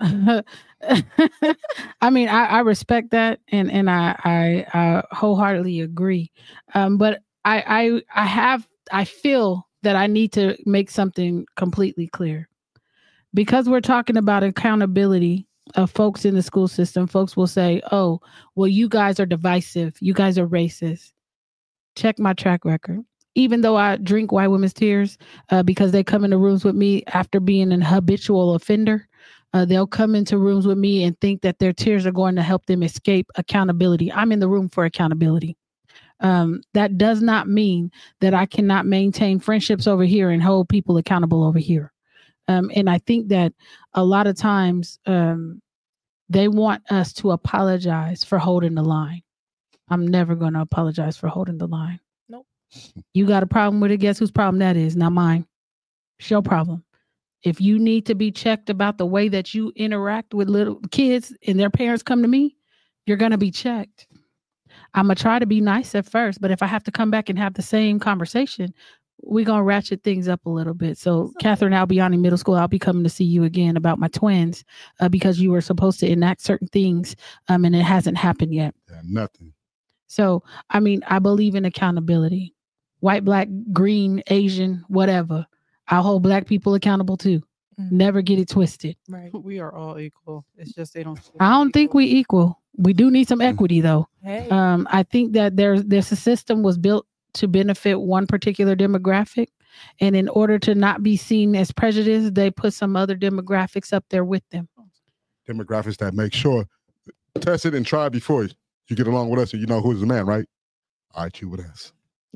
I mean, I, I respect that and, and I, I, I wholeheartedly agree. Um, but I, I, I have, I feel that I need to make something completely clear. Because we're talking about accountability of folks in the school system, folks will say, oh, well, you guys are divisive. You guys are racist. Check my track record. even though I drink white women's tears uh, because they come into rooms with me after being an habitual offender, uh, they'll come into rooms with me and think that their tears are going to help them escape accountability. I'm in the room for accountability. Um, that does not mean that I cannot maintain friendships over here and hold people accountable over here. Um, and I think that a lot of times um, they want us to apologize for holding the line. I'm never going to apologize for holding the line.
Nope.
You got a problem with it? Guess whose problem that is? Not mine. It's your problem. If you need to be checked about the way that you interact with little kids and their parents come to me, you're going to be checked. I'm going to try to be nice at first, but if I have to come back and have the same conversation, we're going to ratchet things up a little bit. So, Catherine Albiani Middle School, I'll be coming to see you again about my twins uh, because you were supposed to enact certain things um, and it hasn't happened yet.
Yeah, nothing.
So, I mean, I believe in accountability. White, black, green, Asian, whatever. I'll hold black people accountable too. Mm-hmm. Never get it twisted.
Right.
We are all equal. It's just they don't.
I don't think we equal. We do need some equity though.
Hey.
Um, I think that there's there's a system was built to benefit one particular demographic. And in order to not be seen as prejudiced, they put some other demographics up there with them.
Demographics that make sure, test it and try before you get along with us and you know who's the man, right? All right, you with us.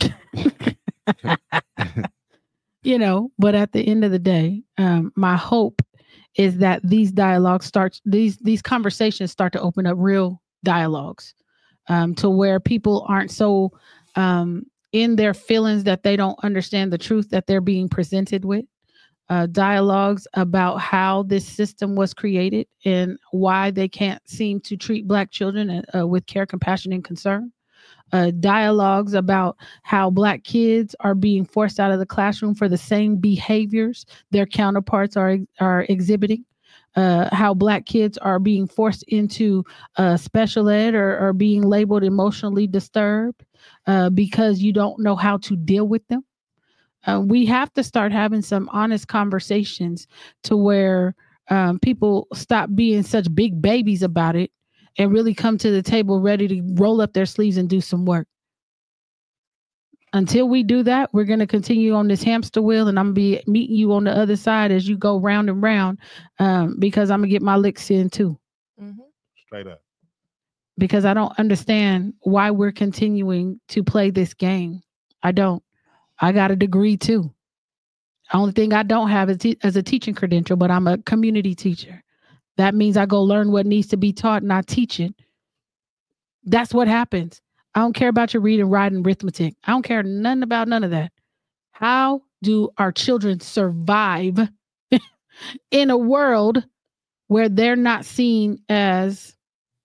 You know, but at the end of the day, um, my hope is that these dialogues start, these these conversations start to open up real dialogues um, to where people aren't so um, in their feelings that they don't understand the truth that they're being presented with. Uh, dialogues about how this system was created and why they can't seem to treat Black children uh, with care, compassion, and concern. Uh, dialogues about how Black kids are being forced out of the classroom for the same behaviors their counterparts are are exhibiting. Uh, how Black kids are being forced into uh, special ed or, or being labeled emotionally disturbed uh, because you don't know how to deal with them. Uh, we have to start having some honest conversations to where um, people stop being such big babies about it and really come to the table ready to roll up their sleeves and do some work. Until we do that, we're going to continue on this hamster wheel, and I'm going to be meeting you on the other side as you go round and round um, because I'm going to get my licks in too.
Mm-hmm.
Straight up.
Because I don't understand why we're continuing to play this game. I don't. I got a degree too. The only thing I don't have is, te- is a teaching credential, but I'm a community teacher. That means I go learn what needs to be taught and I teach it. That's what happens. I don't care about your reading, writing, arithmetic. I don't care nothing about none of that. How do our children survive in a world where they're not seen as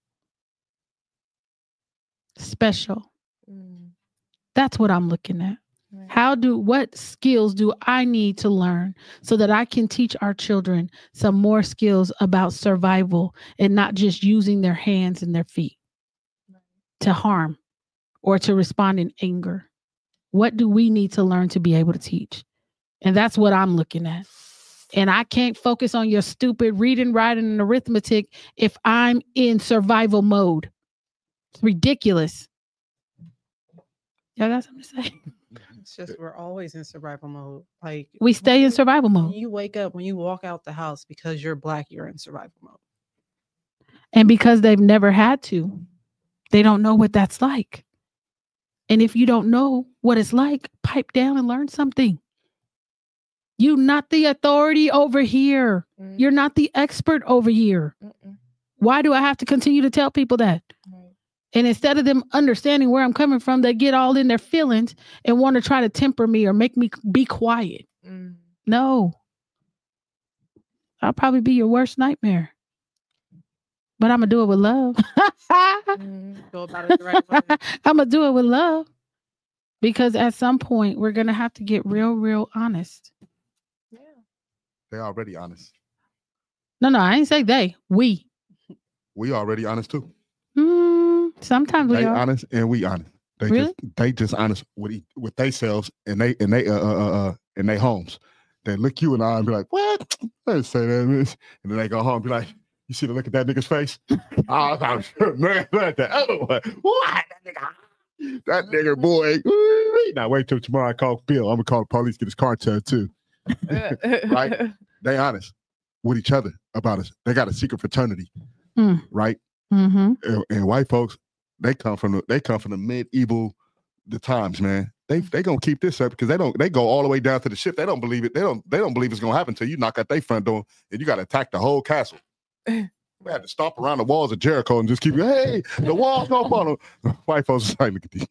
special? Mm. That's what I'm looking at. Right. How do, what skills do I need to learn so that I can teach our children some more skills about survival and not just using their hands and their feet right. to harm or to respond in anger? What do we need to learn to be able to teach? And that's what I'm looking at. And I can't focus on your stupid reading, writing, and arithmetic if I'm in survival mode. It's ridiculous. Y'all got something to say?
It's just we're always in survival mode. Like
we stay in survival mode.
When you wake up, when you walk out the house, because you're Black, you're in survival mode.
And because they've never had to, they don't know what that's like. And if you don't know what it's like, pipe down and learn something. You're not the authority over here. Mm. You're not the expert over here. Mm-mm. Why do I have to continue to tell people that? Right. And instead of them understanding where I'm coming from, they get all in their feelings and want to try to temper me or make me be quiet. Mm. No. I'll probably be your worst nightmare. But I'm going to do it with love.
mm, go about it the right way.
I'm going to do it with love. Because at some point, we're going to have to get real, real honest.
Yeah.
They're already honest.
No, no, I ain't say they. We.
We already honest too.
Mm, sometimes we
they
are.
honest and we honest. They
really?
just they just honest with each, with themselves and they and they uh, uh uh in their homes. They look you in the eye and be like, "What? I didn't say that." And then they go home and be like, "You see the look at that nigga's face? Oh, I'm sure, man, look at that other one. What? That nigga." That nigger boy. Ooh, now wait till tomorrow I call Bill. I'm gonna call the police, get his car towed too. Right? They honest with each other about us. They got a secret fraternity,
Mm.
right?
Mm-hmm.
And, and white folks, they come from the they come from the medieval the times, man. They they gonna keep this up because they don't they go all the way down to the ship. They don't believe it. They don't they don't believe it's gonna happen until you knock at their front door and you gotta attack the whole castle. We had to stomp around the walls of Jericho and just keep, hey, the walls don't fall. White folks was like, look at these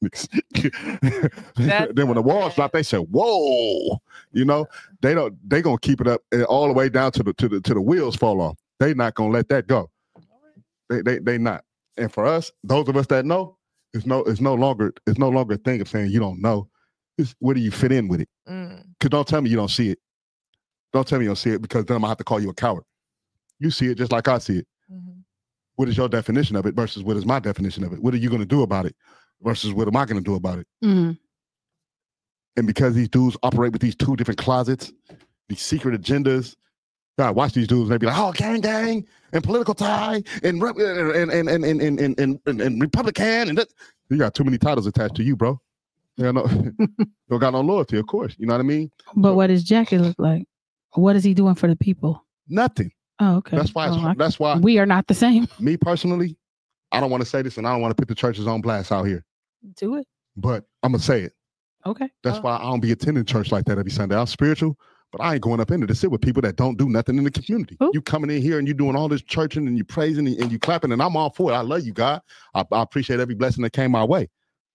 niggas. Then when the walls dropped, they said, whoa. You know, they don't they gonna keep it up all the way down to the to the to the wheels fall off. They not gonna let that go. They they they not. And for us, those of us that know, it's no it's no longer it's no longer a thing of saying you don't know. It's where do you fit in with it?
Mm.
Cause don't tell me you don't see it. Don't tell me you don't see it because then I'm gonna have to call you a coward. You see it just like I see it.
Mm-hmm.
What is your definition of it versus what is my definition of it? What are you going to do about it versus what am I going to do about it?
Mm-hmm.
And because these dudes operate with these two different closets, these secret agendas, God, watch these dudes. They be like, oh, gang, gang, and political tie, and and and and and and and, and, and, and Republican, and that. You got too many titles attached to you, bro. You know, don't got no loyalty, of course. You know what I mean?
But what does Jackie look like? What is he doing for the people?
Nothing.
Oh, okay.
That's why. It's,
Oh, I-
that's why.
we are not the same.
Me personally, I don't want to say this, and I don't want to put the churches on blast out here,
Do it.
but I'm gonna say it.
Okay.
That's
Oh.
why I don't be attending church like that every Sunday. I'm spiritual, but I ain't going up into to sit with people that don't do nothing in the community.
Ooh.
You coming in here and you doing all this churching and you praising and you clapping, and I'm all for it. I love you, God. I, I appreciate every blessing that came my way.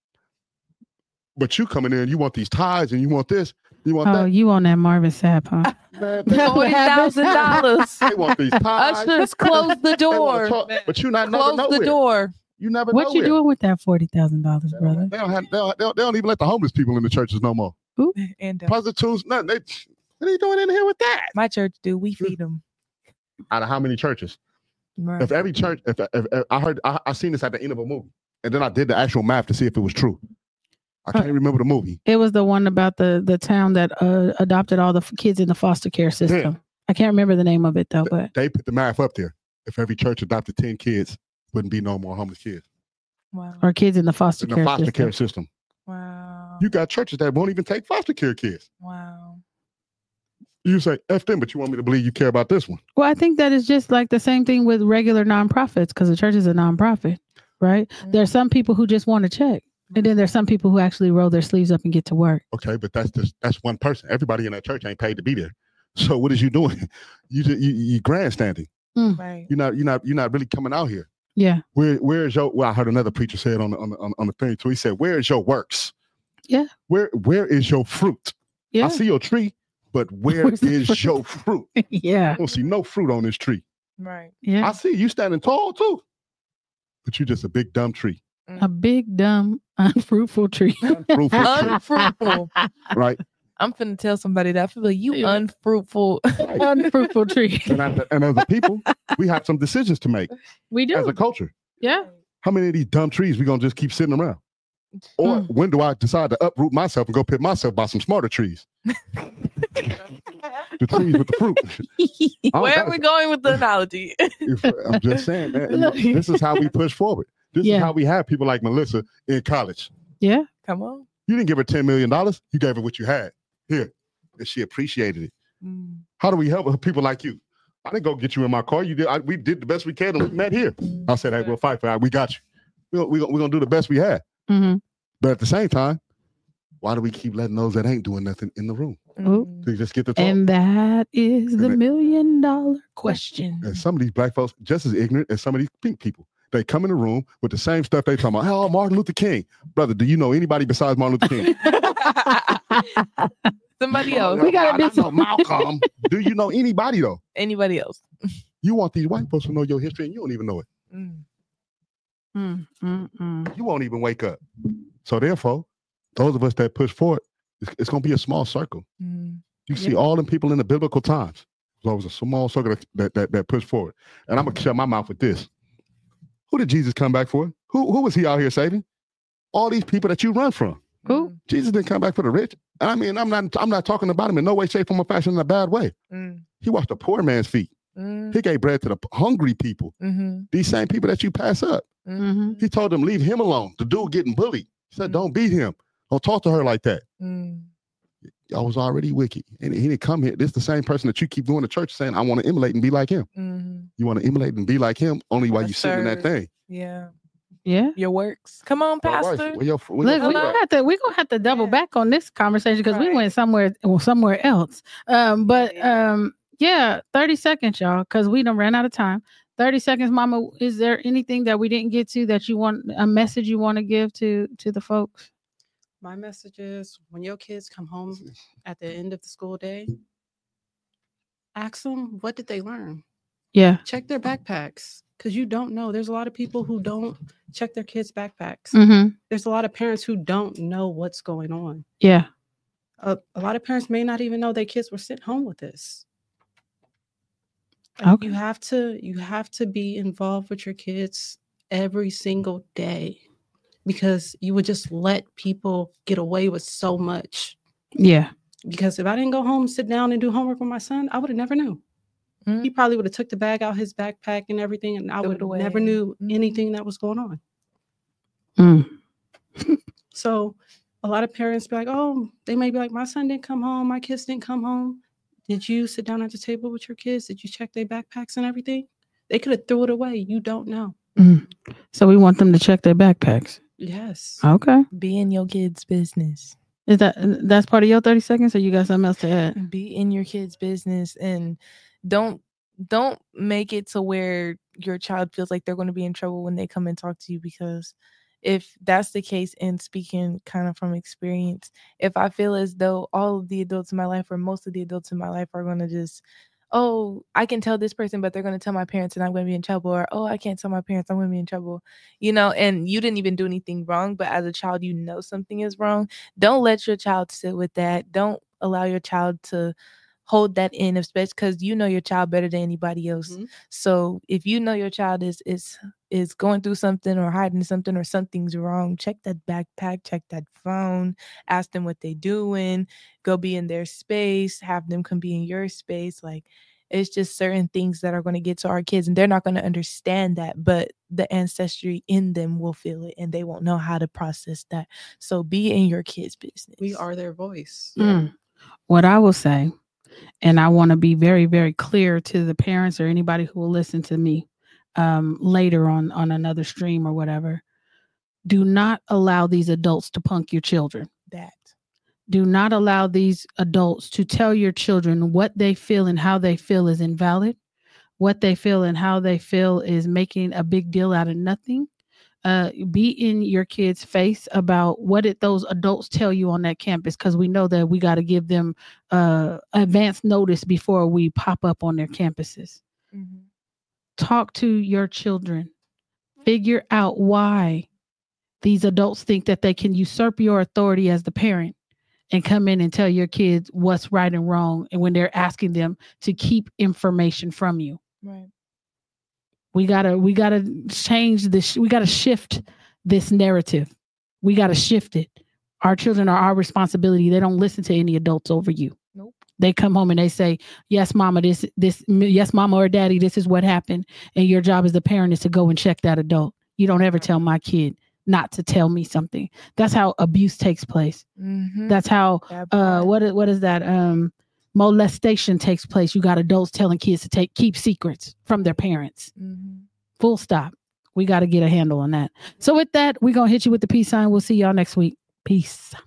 But you coming in and you want these tithes and you want this, you want
Oh,
that.
you on that Marvin Sapp, huh?
Man, they,
That's what
Forty thousand dollars.
they want these tithes.
Ushers, close the
They wanna
door.
talk, but you not never
Close
know
the
it.
door.
You never
What
know
you
it.
doing with that forty thousand dollars, brother?
They don't, have, they, don't, they, don't, they don't even let the homeless people in the churches no more.
And uh,
Prostitutes, nothing. They, what are you doing in here with that?
my church do. We feed them.
Out of how many churches?
Right.
If every church, if, if, if I heard, I, I seen this at the end of a movie, and then I did the actual math to see if it was true. I can't remember the movie.
It was the one about the the town that uh, adopted all the f- kids in the foster care system. I can't remember the name of it though, but
They put the math up there. If every church adopted ten kids, wouldn't be no more homeless kids
Wow.
or kids in the foster
in the
care
foster
system.
care system.
Wow.
You got churches that won't even take foster care kids.
Wow.
You say F them, but you want me to believe you care about this one.
Well, I think that is just like the same thing with regular nonprofits because the church is a nonprofit, right?
Mm-hmm.
There's some people who just want to check, and then there's some people who actually roll their sleeves up and get to work.
Okay, but that's just that's one person. Everybody in that church ain't paid to be there. So what is you doing? You just you, you grandstanding.
Right.
You're not you're not you're not really coming out here.
Yeah,
Where where is your? Well, I heard another preacher say it on the on the, on, on the thing too. He said, "Where is your works?
Yeah.
Where where is your fruit?
yeah,
I see your tree, but where
Where's the
is
fruit?
your fruit? I
yeah,
don't see no fruit on this tree.
Right.
yeah.
I see you standing tall too, but you're just a big dumb tree,
A big, dumb, unfruitful tree.
Unfruitful tree,
Unfruitful.
right?
I'm finna tell somebody that. I feel like you
Yeah.
unfruitful.
Unfruitful tree.
And, I, and as a people, we have some decisions to make
We do.
as a culture.
Yeah.
How many of these dumb trees we gonna just keep sitting around? Or
Mm.
when do I decide to uproot myself and go pit myself by some smarter trees? The trees with the fruit. I don't
Where
gotta-
are we going with the analogy?
If- I'm just saying, man. and
Look.
This is how we push forward. This
Yeah.
is how we have people like Melissa in college.
Yeah.
Come on.
You didn't give her ten million dollars. You gave her what you had. Here. And she appreciated it.
Mm.
How do we help people like you? I didn't go get you in my car. You did. I, we did the best we can, and we met here. I said, "Hey, we'll fight for it. We got you. We're we, we're gonna do the best we had."
Mm-hmm.
But at the same time, why do we keep letting those that ain't doing nothing in the room?
Oop.
Mm.
They just get the talk.
And that is the
And it-
million dollar question.
And some of these black folks just as ignorant as some of these pink people. They come in the room with the same stuff they talking about. Oh, Martin Luther King, brother. Do you know anybody besides Martin Luther King?
Somebody else.
We gotta
I,
do
I know Malcolm. Do you know anybody though?
Anybody else?
You want these white folks to know your history, and you don't even know it.
Mm.
Mm, mm, mm.
You won't even wake up. So therefore, those of us that push forward, it's, it's going to be a small circle.
Mm.
You see all them people in the biblical times. So it was a small circle that that that, that pushed forward. And I'm gonna shut my mouth with this. Who did Jesus come back for? Who who was he out here saving? All these people that you run from.
Who?
Jesus didn't come back for the rich. And I mean, I'm not I'm not talking about him in no way, shape, form, or fashion in a bad way.
Mm.
He washed the poor man's feet.
Mm.
He gave bread to the hungry people.
Mhm.
These same people that you pass up.
Mm-hmm.
He told them, leave him alone. The dude getting bullied. She said, don't beat him. Don't talk to her like that.
Mm.
I was already wicked. And he didn't come here. This is the same person that you keep going to church saying, I want to emulate and be like him.
Mm-hmm.
You want to emulate and be like him only while
Yes,
you sitting in that
sir.
thing.
Yeah.
Yeah.
Your works. Come on,
All right.
Pastor.
Where your, where
Look,
your
we
foot
gonna
at?
have to we gonna have to double
Yeah.
back on this conversation because we
Right.
went somewhere well, somewhere else. Um, but um, yeah, thirty seconds, y'all, because we done ran out of time. thirty seconds, Mama. Is there anything that we didn't get to that you want a message you want to give to to the folks?
My message is when your kids come home at the end of the school day, ask them what did they learn.
Yeah.
Check their backpacks because you don't know. There's a lot of people who don't check their kids' backpacks.
Mm-hmm.
There's a lot of parents who don't know what's going on.
Yeah.
A, a lot of parents may not even know their kids were sent home with this. Like,
Okay.
You have to you have to be involved with your kids every single day because you would just let people get away with so much.
Yeah.
Because if I didn't go home, sit down and do homework with my son, I would have never knew.
Mhm.
He probably would have took the bag out his backpack and everything, and I
Threw
would
it
have
away.
never knew
Mhm.
anything that was going on.
Mm.
So a lot of parents be like, oh, they may be like, my son didn't come home, my kids didn't come home. Did you sit down at the table with your kids? Did you check their backpacks and everything? They could have threw it away. You don't know.
Mm. So we want them to check their backpacks.
Yes.
Okay.
Be in your kids' business.
Is that that's part of your thirty seconds, or you got something else to add?
Be in your kids' business and don't don't make it to where your child feels like they're going to be in trouble when they come and talk to you, because if that's the case, and speaking kind of from experience, if I feel as though all of the adults in my life or most of the adults in my life are going to just, oh, I can tell this person, but they're going to tell my parents and I'm going to be in trouble, or, oh, I can't tell my parents, I'm going to be in trouble, you know, and you didn't even do anything wrong, but as a child, you know something is wrong. Don't let your child sit with that. Don't allow your child to hold that in, especially because you know your child better than anybody else.
Mhm.
So if you know your child is is is going through something or hiding something or something's wrong, check that backpack, check that phone, ask them what they doing, go be in their space, have them come be in your space. Like, it's just certain things that are going to get to our kids, and they're not going to understand that, but the ancestry in them will feel it and they won't know how to process that. So be in your kids' business.
We are their voice.
Mm. What I will say, and I want to be very, very clear to the parents or anybody who will listen to me um, later on on another stream or whatever. Do not allow these adults to punk your children.
that.
Do not allow these adults to tell your children what they feel and how they feel is invalid. What they feel and how they feel is making a big deal out of nothing. Uh, be in your kids' face about what did those adults tell you on that campus, because we know that we got to give them uh, advance notice before we pop up on their campuses.
Mm-hmm.
Talk to your children. Figure out why these adults think that they can usurp your authority as the parent and come in and tell your kids what's right and wrong, and when they're asking them to keep information from you.
Right.
We gotta, we gotta change this. We gotta shift this narrative. We gotta shift it. Our children are our responsibility. They don't listen to any adults over you.
Nope.
They come home and they say, "Yes, mama, this, this, yes, mama or daddy, this is what happened." And your job as the parent is to go and check that adult. You don't ever tell my kid not to tell me something. That's how abuse takes place.
Mm-hmm.
That's how,
That
uh,
part.
what is, what is that? Um, molestation takes place. You got adults telling kids to take, keep secrets from their parents.
Mm-hmm.
Full stop. We got to get a handle on that. So with that, we're going to hit you with the peace sign. We'll see y'all next week. Peace.